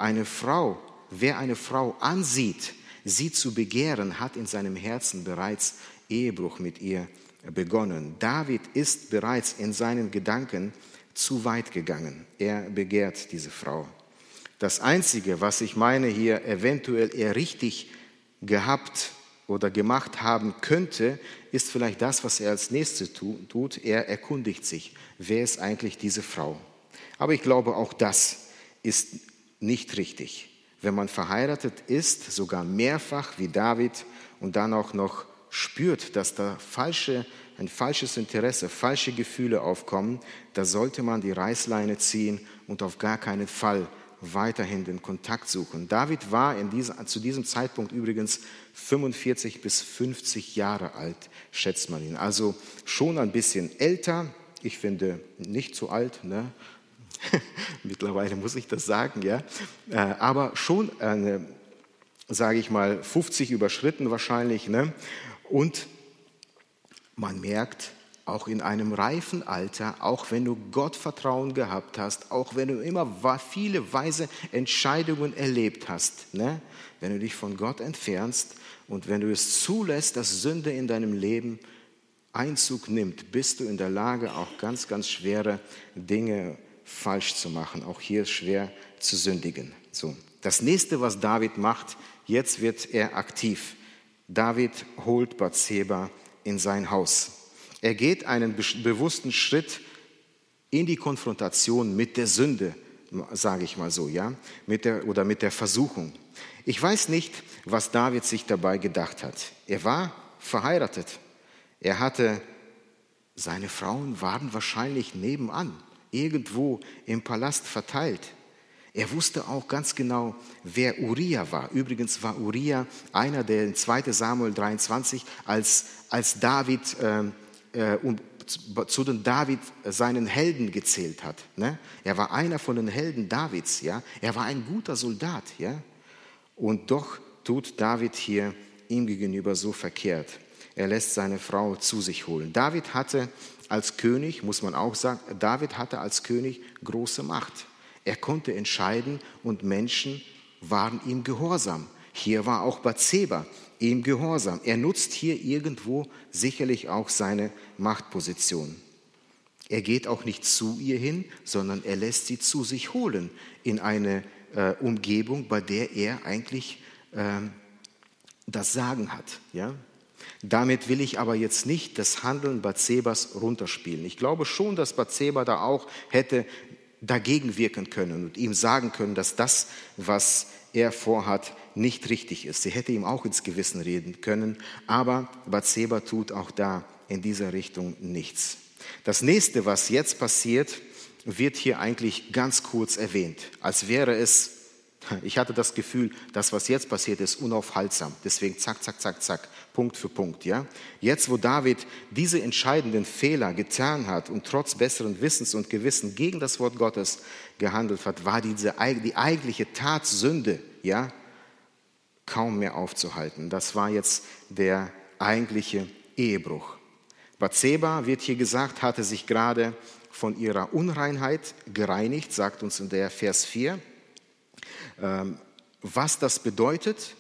wer eine Frau ansieht, sie zu begehren, hat in seinem Herzen bereits Ehebruch mit ihr begonnen. David ist bereits in seinen Gedanken zu weit gegangen. Er begehrt diese Frau. Das Einzige, was ich meine hier, eventuell er richtig gehabt oder gemacht haben könnte, ist vielleicht das, was er als nächstes tut. Er erkundigt sich, wer ist eigentlich diese Frau? Aber ich glaube, auch das ist nicht richtig. Wenn man verheiratet ist, sogar mehrfach wie David und dann auch noch spürt, dass da ein falsches Interesse, falsche Gefühle aufkommen, da sollte man die Reißleine ziehen und auf gar keinen Fall weiterhin den Kontakt suchen. David war zu diesem Zeitpunkt übrigens 45 bis 50 Jahre alt, schätzt man ihn. Also schon ein bisschen älter, ich finde nicht zu alt, ne? Mittlerweile muss ich das sagen, ja. Aber schon, sage ich mal, 50 überschritten wahrscheinlich. Ne? Und man merkt, auch in einem reifen Alter, auch wenn du Gottvertrauen gehabt hast, auch wenn du immer viele weise Entscheidungen erlebt hast, ne? Wenn du dich von Gott entfernst und wenn du es zulässt, dass Sünde in deinem Leben Einzug nimmt, bist du in der Lage, auch ganz, ganz schwere Dinge falsch zu machen, auch hier schwer zu sündigen. So. Das nächste, was David macht, jetzt wird er aktiv. David holt Bathseba in sein Haus. Er geht einen bewussten Schritt in die Konfrontation mit der Sünde, sage ich mal so, ja, mit der Versuchung. Ich weiß nicht, was David sich dabei gedacht hat. Er war verheiratet. Er hatte, seine Frauen waren wahrscheinlich nebenan, irgendwo im Palast verteilt. Er wusste auch ganz genau, wer Uria war. Übrigens war Uria einer, der in 2. Samuel 23, als David zu den David seinen Helden gezählt hat. Ne? Er war einer von den Helden Davids. Ja? Er war ein guter Soldat. Ja? Und doch tut David hier ihm gegenüber so verkehrt. Er lässt seine Frau zu sich holen. David hatte als König, muss man auch sagen, David hatte als König große Macht. Er konnte entscheiden und Menschen waren ihm gehorsam. Hier war auch Bathseba ihm gehorsam. Er nutzt hier irgendwo sicherlich auch seine Machtposition. Er geht auch nicht zu ihr hin, sondern er lässt sie zu sich holen in eine Umgebung, bei der er eigentlich das Sagen hat. Ja? Damit will ich aber jetzt nicht das Handeln Bathsebas runterspielen. Ich glaube schon, dass Bathseba da auch hätte dagegen wirken können und ihm sagen können, dass das, was er vorhat, nicht richtig ist. Sie hätte ihm auch ins Gewissen reden können, aber Bathseba tut auch da in dieser Richtung nichts. Das nächste, was jetzt passiert, wird hier eigentlich ganz kurz erwähnt, als wäre es, ich hatte das Gefühl, das, was jetzt passiert, ist unaufhaltsam. Deswegen zack, zack, zack, zack, Punkt für Punkt. Ja? Jetzt, wo David diese entscheidenden Fehler getan hat und trotz besseren Wissens und Gewissen gegen das Wort Gottes gehandelt hat, war die eigentliche Tatsünde, ja, kaum mehr aufzuhalten. Das war jetzt der eigentliche Ehebruch. Bathseba, wird hier gesagt, hatte sich gerade von ihrer Unreinheit gereinigt, sagt uns in der Vers 4. Was das bedeutet,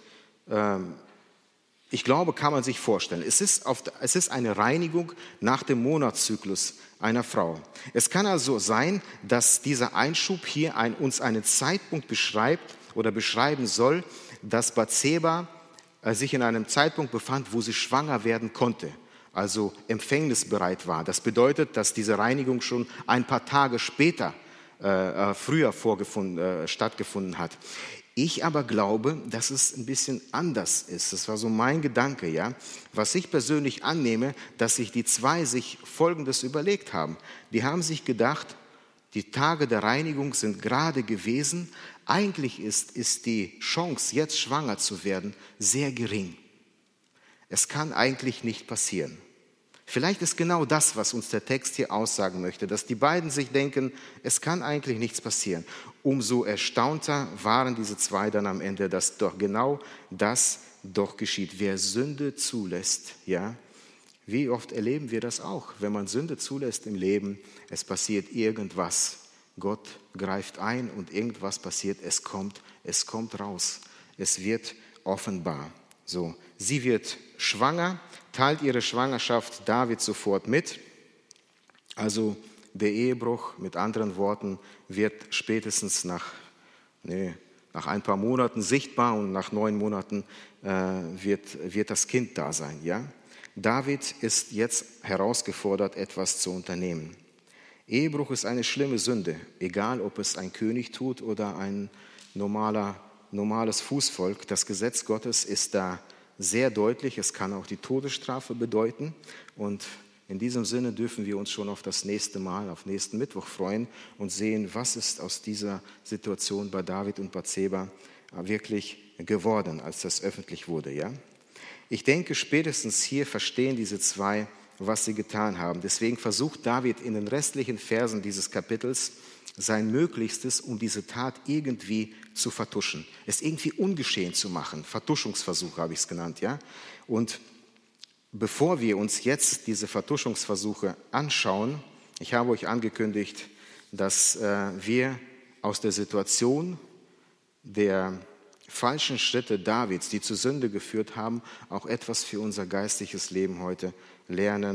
ich glaube, kann man sich vorstellen. Es ist eine Reinigung nach dem Monatszyklus einer Frau. Es kann also sein, dass dieser Einschub hier uns einen Zeitpunkt beschreibt oder beschreiben soll, dass Bathseba sich in einem Zeitpunkt befand, wo sie schwanger werden konnte, also empfängnisbereit war. Das bedeutet, dass diese Reinigung schon ein paar Tage später früher stattgefunden hat. Ich aber glaube, dass es ein bisschen anders ist. Das war so mein Gedanke, ja. Was ich persönlich annehme, dass sich die zwei Folgendes überlegt haben. Die haben sich gedacht, die Tage der Reinigung sind gerade gewesen. Eigentlich ist die Chance, jetzt schwanger zu werden, sehr gering. Es kann eigentlich nicht passieren. Vielleicht ist genau das, was uns der Text hier aussagen möchte, dass die beiden sich denken, es kann eigentlich nichts passieren. Umso erstaunter waren diese zwei dann am Ende, dass doch genau das doch geschieht. Wer Sünde zulässt, ja, wie oft erleben wir das auch, wenn man Sünde zulässt im Leben, es passiert irgendwas. Gott greift ein und irgendwas passiert, es kommt raus, es wird offenbar. So, sie wird schwanger, teilt ihre Schwangerschaft David sofort mit. Also der Ehebruch, mit anderen Worten, wird spätestens nach ein paar Monaten sichtbar und nach 9 Monaten wird das Kind da sein. Ja? David ist jetzt herausgefordert, etwas zu unternehmen. Ehebruch ist eine schlimme Sünde, egal ob es ein König tut oder ein normales Fußvolk. Das Gesetz Gottes ist da sehr deutlich. Es kann auch die Todesstrafe bedeuten. Und in diesem Sinne dürfen wir uns schon auf das nächste Mal, auf nächsten Mittwoch freuen und sehen, was ist aus dieser Situation bei David und Bathseba wirklich geworden, als das öffentlich wurde. Ja? Ich denke, spätestens hier verstehen diese zwei, was sie getan haben. Deswegen versucht David in den restlichen Versen dieses Kapitels sein Möglichstes, um diese Tat irgendwie zu vertuschen, es irgendwie ungeschehen zu machen. Vertuschungsversuch habe ich es genannt. Ja? Und bevor wir uns jetzt diese Vertuschungsversuche anschauen, ich habe euch angekündigt, dass wir aus der Situation der falschen Schritte Davids, die zur Sünde geführt haben, auch etwas für unser geistliches Leben heute lernen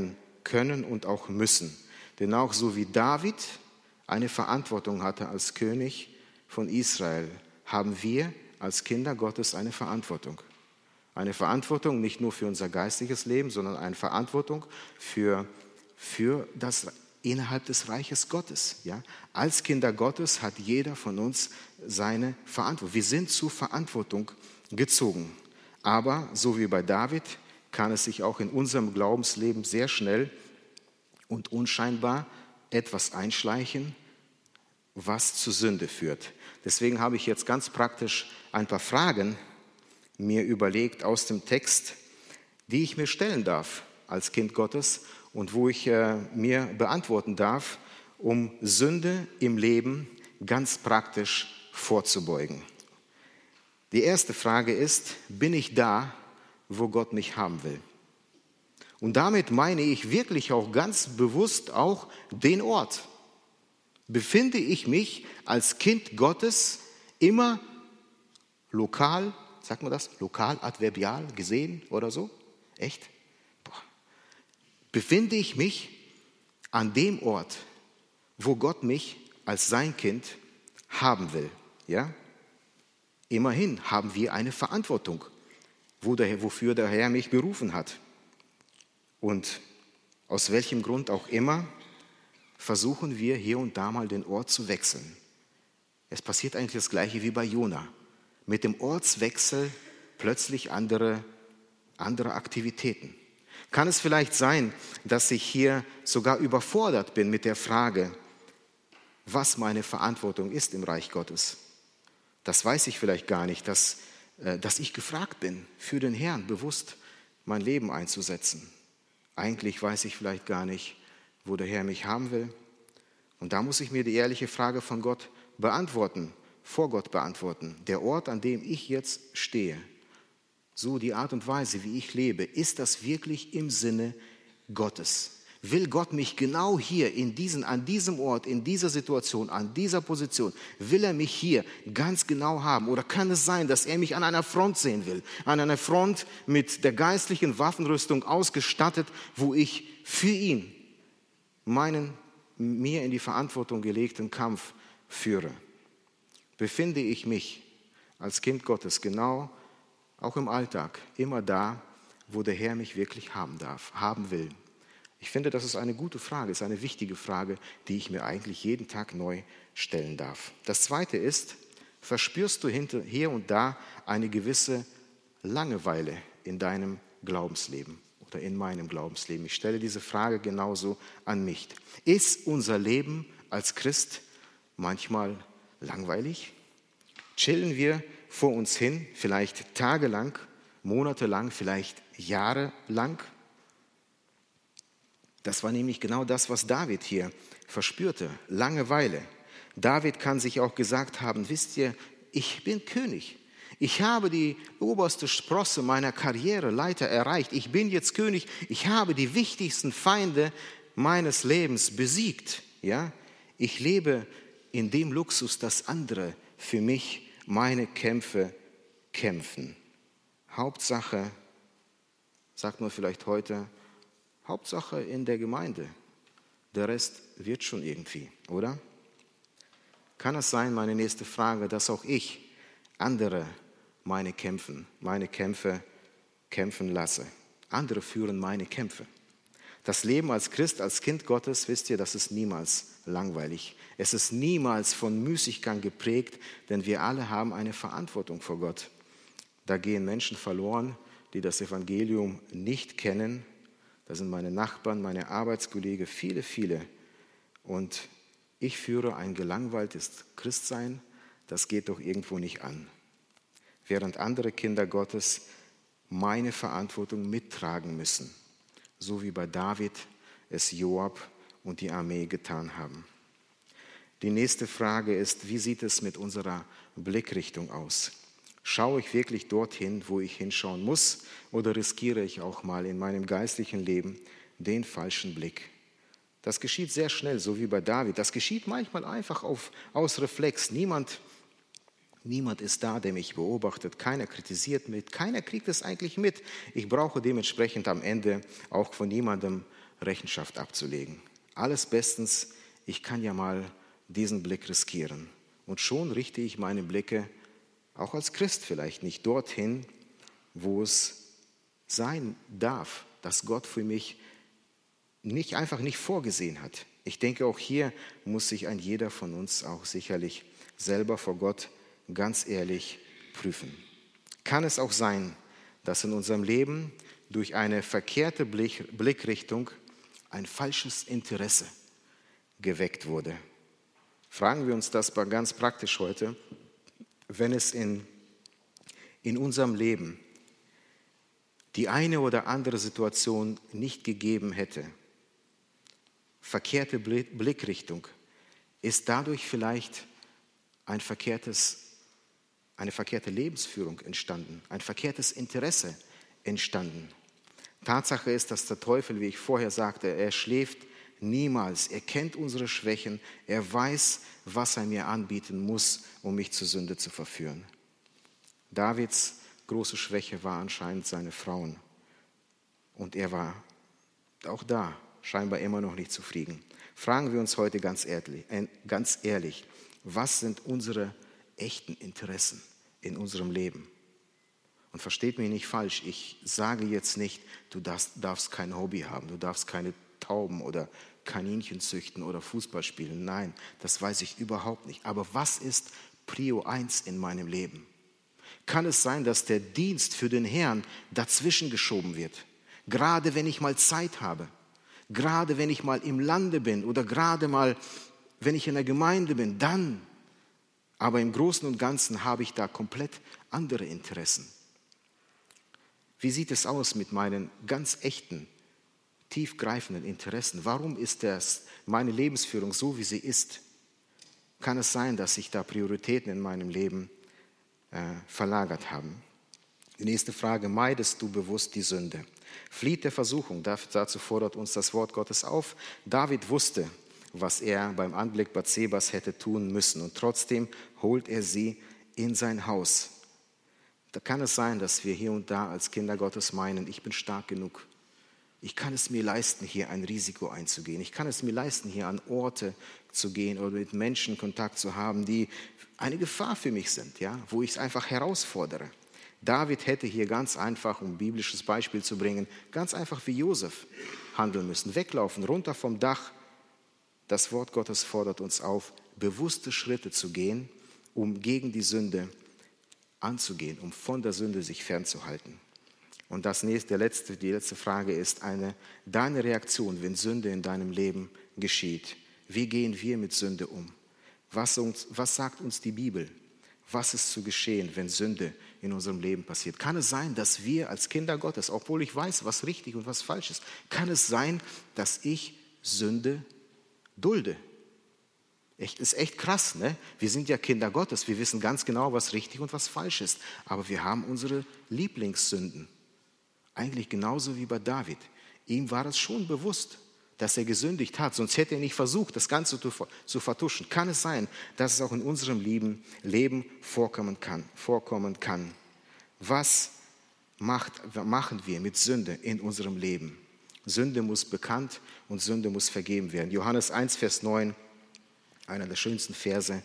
können und auch müssen. Denn auch so wie David eine Verantwortung hatte als König von Israel, haben wir als Kinder Gottes eine Verantwortung. Eine Verantwortung nicht nur für unser geistliches Leben, sondern eine Verantwortung für das innerhalb des Reiches Gottes. Ja? Als Kinder Gottes hat jeder von uns seine Verantwortung. Wir sind zur Verantwortung gezogen. Aber so wie bei David kann es sich auch in unserem Glaubensleben sehr schnell und unscheinbar etwas einschleichen, was zur Sünde führt. Deswegen habe ich jetzt ganz praktisch ein paar Fragen mir überlegt aus dem Text, die ich mir stellen darf als Kind Gottes und wo ich mir beantworten darf, um Sünde im Leben ganz praktisch vorzubeugen. Die erste Frage ist, bin ich da, wo Gott mich haben will? Und damit meine ich wirklich auch ganz bewusst auch den Ort. Befinde ich mich als Kind Gottes immer lokal, sagt man das, lokal, adverbial gesehen oder so? Echt? Boah. Befinde ich mich an dem Ort, wo Gott mich als sein Kind haben will? Ja? Immerhin haben wir eine Verantwortung, wofür der Herr mich berufen hat. Und aus welchem Grund auch immer versuchen wir hier und da mal den Ort zu wechseln. Es passiert eigentlich das Gleiche wie bei Jona. Mit dem Ortswechsel plötzlich andere Aktivitäten. Kann es vielleicht sein, dass ich hier sogar überfordert bin mit der Frage, was meine Verantwortung ist im Reich Gottes? Das weiß ich vielleicht gar nicht, dass ich gefragt bin, für den Herrn bewusst mein Leben einzusetzen. Eigentlich weiß ich vielleicht gar nicht, wo der Herr mich haben will. Und da muss ich mir die ehrliche Frage von Gott beantworten, vor Gott beantworten. Der Ort, an dem ich jetzt stehe, so die Art und Weise, wie ich lebe, ist das wirklich im Sinne Gottes? Will Gott mich genau hier an diesem Ort, in dieser Situation, an dieser Position, will er mich hier ganz genau haben? Oder kann es sein, dass er mich an einer Front sehen will? An einer Front mit der geistlichen Waffenrüstung ausgestattet, wo ich für ihn meinen mir in die Verantwortung gelegten Kampf führe? Befinde ich mich als Kind Gottes genau, auch im Alltag, immer da, wo der Herr mich wirklich haben will? Ich finde, das ist eine gute Frage, ist eine wichtige Frage, die ich mir eigentlich jeden Tag neu stellen darf. Das Zweite ist, verspürst du hier und da eine gewisse Langeweile in deinem Glaubensleben oder in meinem Glaubensleben? Ich stelle diese Frage genauso an mich. Ist unser Leben als Christ manchmal langweilig? Chillen wir vor uns hin, vielleicht tagelang, monatelang, vielleicht jahrelang? Das war nämlich genau das, was David hier verspürte, Langeweile. David kann sich auch gesagt haben, wisst ihr, ich bin König. Ich habe die oberste Sprosse meiner Karriereleiter erreicht. Ich bin jetzt König. Ich habe die wichtigsten Feinde meines Lebens besiegt. Ja? Ich lebe in dem Luxus, dass andere für mich meine Kämpfe kämpfen. Hauptsache, sagt man vielleicht heute, Hauptsache in der Gemeinde. Der Rest wird schon irgendwie, oder? Kann es sein, meine nächste Frage, dass auch ich andere meine Kämpfe kämpfen lasse? Andere führen meine Kämpfe. Das Leben als Christ, als Kind Gottes, wisst ihr, das ist niemals langweilig. Es ist niemals von Müßiggang geprägt, denn wir alle haben eine Verantwortung vor Gott. Da gehen Menschen verloren, die das Evangelium nicht kennen. Das sind meine Nachbarn, meine Arbeitskollegen, viele, viele. Und ich führe ein gelangweiltes Christsein, das geht doch irgendwo nicht an. Während andere Kinder Gottes meine Verantwortung mittragen müssen, so wie bei David es Joab und die Armee getan haben. Die nächste Frage ist, wie sieht es mit unserer Blickrichtung aus? Schaue ich wirklich dorthin, wo ich hinschauen muss, oder riskiere ich auch mal in meinem geistlichen Leben den falschen Blick? Das geschieht sehr schnell, so wie bei David. Das geschieht manchmal einfach aus Reflex. Niemand ist da, der mich beobachtet. Keiner kritisiert mit. Keiner kriegt es eigentlich mit. Ich brauche dementsprechend am Ende auch von niemandem Rechenschaft abzulegen. Alles bestens, ich kann ja mal diesen Blick riskieren. Und schon richte ich meine Blicke, auch als Christ vielleicht, nicht dorthin, wo es sein darf, dass Gott für mich einfach nicht vorgesehen hat. Ich denke, auch hier muss sich ein jeder von uns auch sicherlich selber vor Gott ganz ehrlich prüfen. Kann es auch sein, dass in unserem Leben durch eine verkehrte Blickrichtung ein falsches Interesse geweckt wurde? Fragen wir uns das mal ganz praktisch heute, wenn es in unserem Leben die eine oder andere Situation nicht gegeben hätte, verkehrte Blickrichtung, ist dadurch vielleicht eine verkehrte Lebensführung entstanden, ein verkehrtes Interesse entstanden. Tatsache ist, dass der Teufel, wie ich vorher sagte, er schläft niemals. Er kennt unsere Schwächen. Er weiß, was er mir anbieten muss, um mich zur Sünde zu verführen. Davids große Schwäche war anscheinend seine Frauen. Und er war auch da scheinbar immer noch nicht zufrieden. Fragen wir uns heute ganz ehrlich, was sind unsere echten Interessen in unserem Leben? Und versteht mich nicht falsch, ich sage jetzt nicht, du darfst kein Hobby haben, du darfst keine Tauben oder Kaninchen züchten oder Fußball spielen. Nein, das weiß ich überhaupt nicht. Aber was ist Prio 1 in meinem Leben? Kann es sein, dass der Dienst für den Herrn dazwischen geschoben wird? Gerade wenn ich mal Zeit habe, gerade wenn ich mal im Lande bin oder gerade mal, wenn ich in der Gemeinde bin, dann. Aber im Großen und Ganzen habe ich da komplett andere Interessen. Wie sieht es aus mit meinen ganz echten, tiefgreifenden Interessen? Warum ist meine Lebensführung so, wie sie ist? Kann es sein, dass sich da Prioritäten in meinem Leben verlagert haben? Die nächste Frage: Meidest du bewusst die Sünde? Flieht der Versuchung? Dazu fordert uns das Wort Gottes auf. David wusste, was er beim Anblick Bathsebas hätte tun müssen, und trotzdem holt er sie in sein Haus. Da kann es sein, dass wir hier und da als Kinder Gottes meinen, ich bin stark genug. Ich kann es mir leisten, hier ein Risiko einzugehen. Ich kann es mir leisten, hier an Orte zu gehen oder mit Menschen Kontakt zu haben, die eine Gefahr für mich sind, ja, wo ich es einfach herausfordere. David hätte hier ganz einfach, um ein biblisches Beispiel zu bringen, ganz einfach wie Josef handeln müssen. Weglaufen, runter vom Dach. Das Wort Gottes fordert uns auf, bewusste Schritte zu gehen, um gegen die Sünde anzugehen, um von der Sünde sich fernzuhalten. Und die letzte Frage ist deine Reaktion, wenn Sünde in deinem Leben geschieht. Wie gehen wir mit Sünde um? Was sagt uns die Bibel? Was ist zu geschehen, wenn Sünde in unserem Leben passiert? Kann es sein, dass wir als Kinder Gottes, obwohl ich weiß, was richtig und was falsch ist, kann es sein, dass ich Sünde dulde? Ist echt krass, ne? Wir sind ja Kinder Gottes, wir wissen ganz genau, was richtig und was falsch ist. Aber wir haben unsere Lieblingssünden. Eigentlich genauso wie bei David. Ihm war es schon bewusst, dass er gesündigt hat, sonst hätte er nicht versucht, das Ganze zu vertuschen. Kann es sein, dass es auch in unserem Leben vorkommen kann? Was machen wir mit Sünde in unserem Leben? Sünde muss bekannt und Sünde muss vergeben werden. Johannes 1, Vers 9, einer der schönsten Verse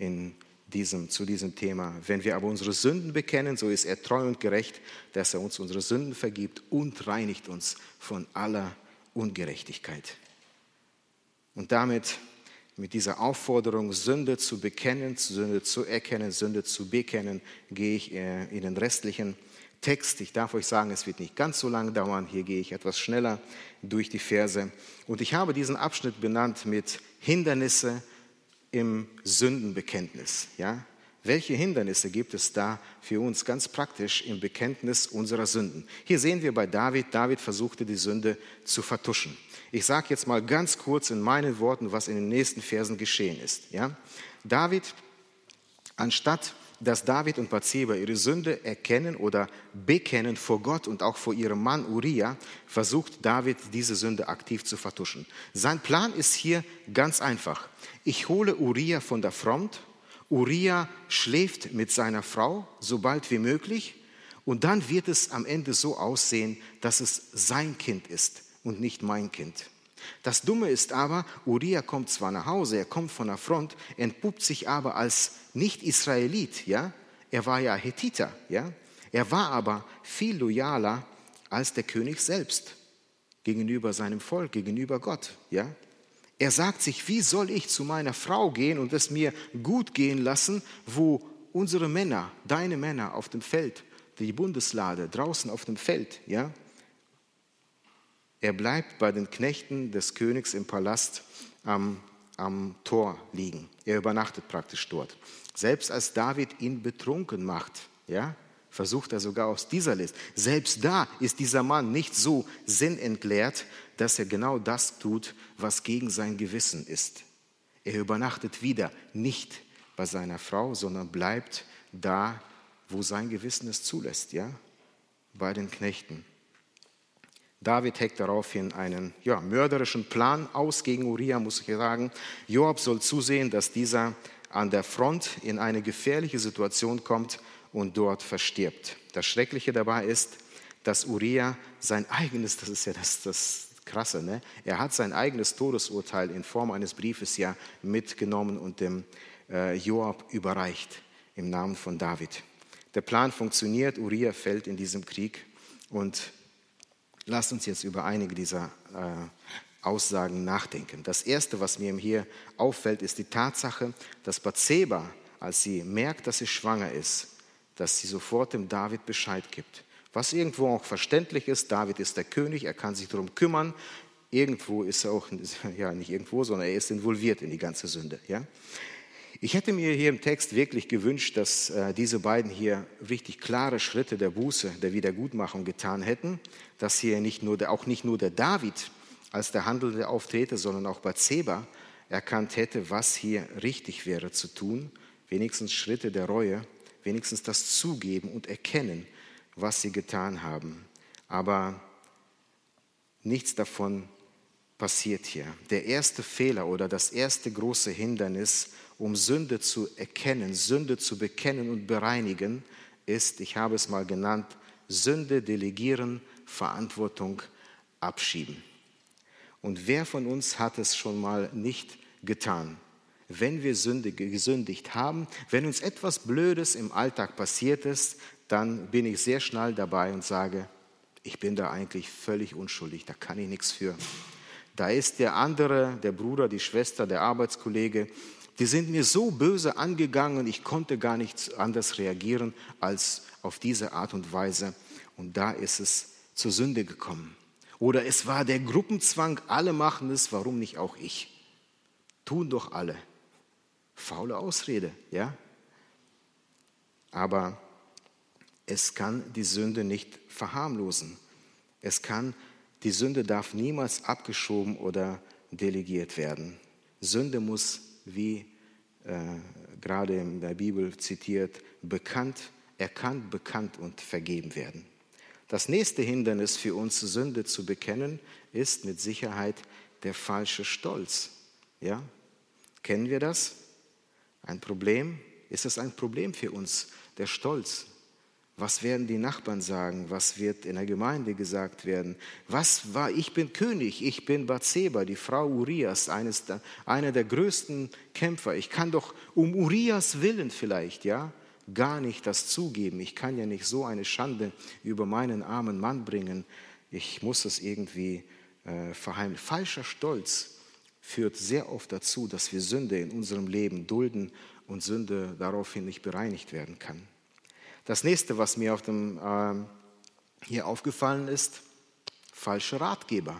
zu diesem Thema. Wenn wir aber unsere Sünden bekennen, so ist er treu und gerecht, dass er uns unsere Sünden vergibt und reinigt uns von aller Ungerechtigkeit. Und damit, mit dieser Aufforderung, Sünde zu bekennen, Sünde zu erkennen, Sünde zu bekennen, gehe ich in den restlichen Text. Ich darf euch sagen, es wird nicht ganz so lange dauern. Hier gehe ich etwas schneller durch die Verse. Und ich habe diesen Abschnitt benannt mit Hindernisse im Sündenbekenntnis. Ja? Welche Hindernisse gibt es da für uns ganz praktisch im Bekenntnis unserer Sünden? Hier sehen wir bei David. David versuchte die Sünde zu vertuschen. Ich sage jetzt mal ganz kurz in meinen Worten, was in den nächsten Versen geschehen ist. Ja? Anstatt dass David und Bathseba ihre Sünde erkennen oder bekennen vor Gott und auch vor ihrem Mann Uria, versucht David, diese Sünde aktiv zu vertuschen. Sein Plan ist hier ganz einfach. Ich hole Uria von der Front. Uria schläft mit seiner Frau, so bald wie möglich. Und dann wird es am Ende so aussehen, dass es sein Kind ist. und nicht mein Kind. Das Dumme ist aber, Uria kommt zwar nach Hause, er kommt von der Front, entpuppt sich aber als Nicht-Israelit, ja? Er war ja Hethiter, ja? Er war aber viel loyaler als der König selbst gegenüber seinem Volk, gegenüber Gott, ja? Er sagt sich, wie soll ich zu meiner Frau gehen und es mir gut gehen lassen, wo unsere Männer, deine Männer auf dem Feld, die Bundeslade draußen auf dem Feld, ja? Er bleibt bei den Knechten des Königs im Palast am Tor liegen. Er übernachtet praktisch dort. Selbst als David ihn betrunken macht, ja, versucht er sogar aus dieser List. Selbst da ist dieser Mann nicht so sinnentleert, dass er genau das tut, was gegen sein Gewissen ist. Er übernachtet wieder nicht bei seiner Frau, sondern bleibt da, wo sein Gewissen es zulässt, ja, bei den Knechten. David heckt daraufhin einen mörderischen Plan aus gegen Uria, muss ich sagen. Joab soll zusehen, dass dieser an der Front in eine gefährliche Situation kommt und dort verstirbt. Das Schreckliche dabei ist, dass Uria sein eigenes, das ist ja das Krasse, ne? Er hat sein eigenes Todesurteil in Form eines Briefes ja mitgenommen und dem Joab überreicht im Namen von David. Der Plan funktioniert, Uria fällt in diesem Krieg und lasst uns jetzt über einige dieser Aussagen nachdenken. Das Erste, was mir hier auffällt, ist die Tatsache, dass Bathseba, als sie merkt, dass sie schwanger ist, dass sie sofort dem David Bescheid gibt. Was irgendwo auch verständlich ist, David ist der König, er kann sich darum kümmern. Irgendwo ist er auch, ja nicht irgendwo, sondern er ist involviert in die ganze Sünde. Ja? Ich hätte mir hier im Text wirklich gewünscht, dass diese beiden hier richtig klare Schritte der Buße, der Wiedergutmachung getan hätten, dass hier auch nicht nur der David als der Handelnde auftrete, sondern auch Bathseba erkannt hätte, was hier richtig wäre zu tun, wenigstens Schritte der Reue, wenigstens das Zugeben und Erkennen, was sie getan haben. Aber nichts davon passiert hier. Der erste Fehler oder das erste große Hindernis, um Sünde zu erkennen, Sünde zu bekennen und bereinigen, ist, ich habe es mal genannt, Sünde delegieren, Verantwortung abschieben. Und wer von uns hat es schon mal nicht getan? Wenn wir gesündigt haben, wenn uns etwas Blödes im Alltag passiert ist, dann bin ich sehr schnell dabei und sage, ich bin da eigentlich völlig unschuldig, da kann ich nichts für. Da ist der andere, der Bruder, die Schwester, der Arbeitskollege, die sind mir so böse angegangen, ich konnte gar nicht anders reagieren als auf diese Art und Weise. Und da ist es zur Sünde gekommen. Oder es war der Gruppenzwang, alle machen es, warum nicht auch ich? Tun doch alle. Faule Ausrede, ja? Aber es kann die Sünde nicht verharmlosen. Die Sünde darf niemals abgeschoben oder delegiert werden. Sünde muss, wie gerade in der Bibel zitiert, erkannt, bekannt und vergeben werden. Das nächste Hindernis für uns, Sünde zu bekennen, ist mit Sicherheit der falsche Stolz. Ja? Kennen wir das? Ein Problem? Ist es ein Problem für uns, der Stolz? Was werden die Nachbarn sagen? Was wird in der Gemeinde gesagt werden? Ich bin König, ich bin Bathseba, die Frau Urias, einer der größten Kämpfer. Ich kann doch um Urias willen vielleicht, ja, gar nicht das zugeben. Ich kann ja nicht so eine Schande über meinen armen Mann bringen. Ich muss es irgendwie verheimlichen. Falscher Stolz führt sehr oft dazu, dass wir Sünde in unserem Leben dulden und Sünde daraufhin nicht bereinigt werden kann. Das nächste, was mir hier aufgefallen ist, falsche Ratgeber.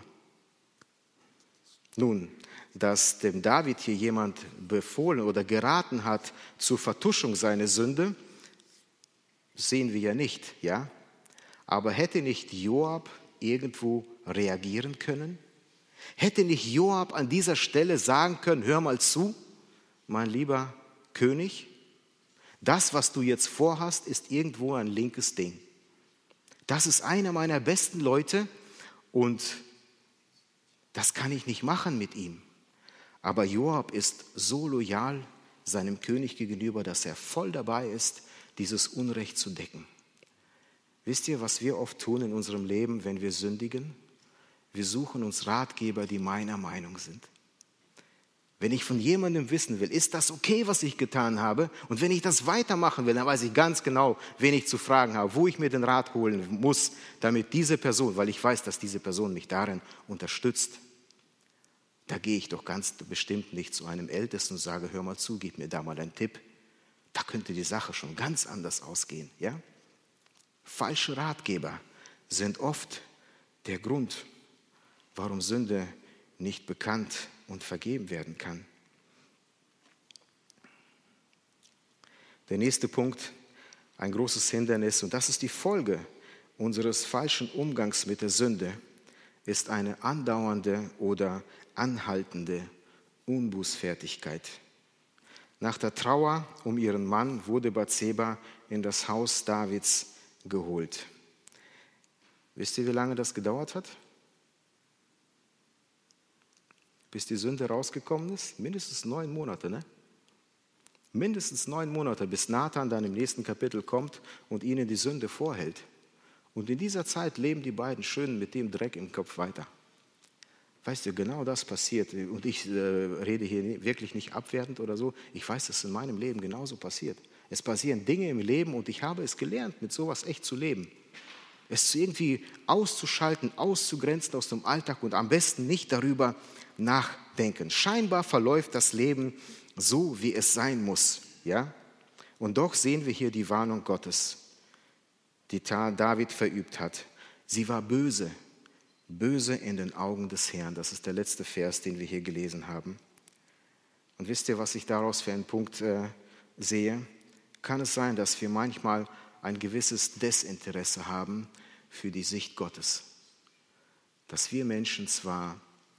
Nun, dass dem David hier jemand befohlen oder geraten hat zur Vertuschung seiner Sünde, sehen wir ja nicht, ja? Aber hätte nicht Joab irgendwo reagieren können? Hätte nicht Joab an dieser Stelle sagen können, hör mal zu, mein lieber König, das, was du jetzt vorhast, ist irgendwo ein linkes Ding. Das ist einer meiner besten Leute und das kann ich nicht machen mit ihm. Aber Joab ist so loyal seinem König gegenüber, dass er voll dabei ist, dieses Unrecht zu decken. Wisst ihr, was wir oft tun in unserem Leben, wenn wir sündigen? Wir suchen uns Ratgeber, die meiner Meinung sind. Wenn ich von jemandem wissen will, ist das okay, was ich getan habe? Und wenn ich das weitermachen will, dann weiß ich ganz genau, wen ich zu fragen habe, wo ich mir den Rat holen muss, damit diese Person, weil ich weiß, dass diese Person mich darin unterstützt, da gehe ich doch ganz bestimmt nicht zu einem Ältesten und sage, hör mal zu, gib mir da mal einen Tipp. Da könnte die Sache schon ganz anders ausgehen. Ja? Falsche Ratgeber sind oft der Grund, warum Sünde nicht bekannt und vergeben werden kann. Der nächste Punkt, ein großes Hindernis, und das ist die Folge unseres falschen Umgangs mit der Sünde, ist eine andauernde oder anhaltende Unbußfertigkeit. Nach der Trauer um ihren Mann wurde Bathseba in das Haus Davids geholt. Wisst ihr, wie lange das gedauert hat? Bis die Sünde rausgekommen ist? Mindestens 9 Monate, ne? Mindestens 9 Monate, bis Nathan dann im nächsten Kapitel kommt und ihnen die Sünde vorhält. Und in dieser Zeit leben die beiden schön mit dem Dreck im Kopf weiter. Weißt du, genau das passiert. Und ich rede hier wirklich nicht abwertend oder so. Ich weiß, dass in meinem Leben genauso passiert. Es passieren Dinge im Leben und ich habe es gelernt, mit sowas echt zu leben. Es irgendwie auszuschalten, auszugrenzen aus dem Alltag und am besten nicht darüber nachdenken. Scheinbar verläuft das Leben so, wie es sein muss. Ja? Und doch sehen wir hier die Warnung Gottes, die David verübt hat. Sie war böse, böse in den Augen des Herrn. Das ist der letzte Vers, den wir hier gelesen haben. Und wisst ihr, was ich daraus für einen Punkt sehe? Kann es sein, dass wir manchmal ein gewisses Desinteresse haben für die Sicht Gottes? Dass wir Menschen zwar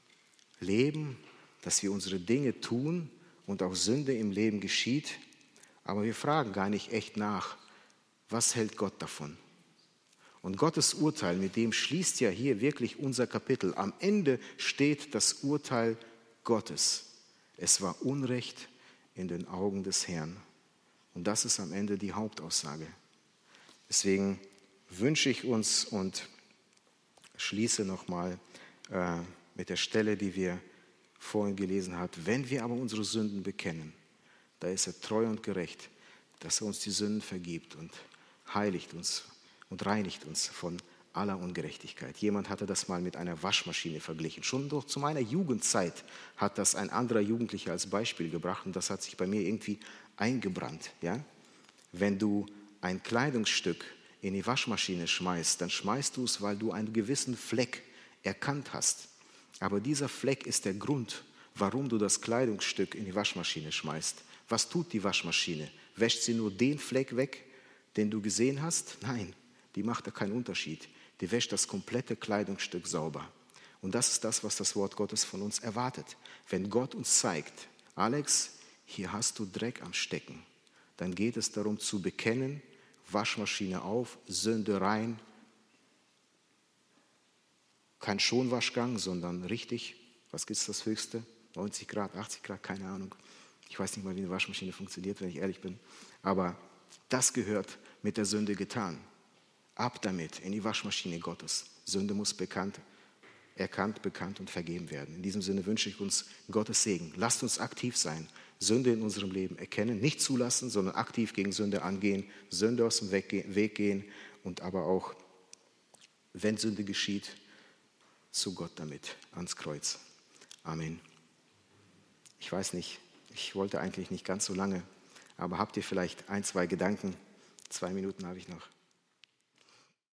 leben, dass wir unsere Dinge tun und auch Sünde im Leben geschieht, aber wir fragen gar nicht echt nach, was hält Gott davon? Und Gottes Urteil, mit dem schließt ja hier wirklich unser Kapitel. Am Ende steht das Urteil Gottes. Es war Unrecht in den Augen des Herrn. Und das ist am Ende die Hauptaussage. Deswegen wünsche ich uns und schließe nochmal mit der Stelle, die wir vorhin gelesen haben. Wenn wir aber unsere Sünden bekennen, da ist er treu und gerecht, dass er uns die Sünden vergibt und heiligt uns und reinigt uns von aller Ungerechtigkeit. Jemand hatte das mal mit einer Waschmaschine verglichen. Schon doch zu meiner Jugendzeit hat das ein anderer Jugendlicher als Beispiel gebracht und das hat sich bei mir irgendwie eingebrannt. Ja? Wenn du ein Kleidungsstück in die Waschmaschine schmeißt, dann schmeißt du es, weil du einen gewissen Fleck erkannt hast. Aber dieser Fleck ist der Grund, warum du das Kleidungsstück in die Waschmaschine schmeißt. Was tut die Waschmaschine? Wäscht sie nur den Fleck weg, den du gesehen hast? Nein, die macht da keinen Unterschied. Die wäscht das komplette Kleidungsstück sauber. Und das ist das, was das Wort Gottes von uns erwartet. Wenn Gott uns zeigt, Alex, hier hast du Dreck am Stecken, dann geht es darum zu bekennen, Waschmaschine auf, Sünde rein. Kein Schonwaschgang, sondern richtig, was ist das Höchste? 90 Grad, 80 Grad, keine Ahnung. Ich weiß nicht mal, wie eine Waschmaschine funktioniert, wenn ich ehrlich bin. Aber das gehört mit der Sünde getan. Ab damit in die Waschmaschine Gottes. Sünde muss erkannt, bekannt und vergeben werden. In diesem Sinne wünsche ich uns Gottes Segen. Lasst uns aktiv sein, Sünde in unserem Leben erkennen, nicht zulassen, sondern aktiv gegen Sünde angehen, Sünde aus dem Weg gehen und aber auch, wenn Sünde geschieht, zu Gott damit, ans Kreuz. Amen. Ich weiß nicht, ich wollte eigentlich nicht ganz so lange, aber habt ihr vielleicht 1, 2 Gedanken? 2 Minuten habe ich noch.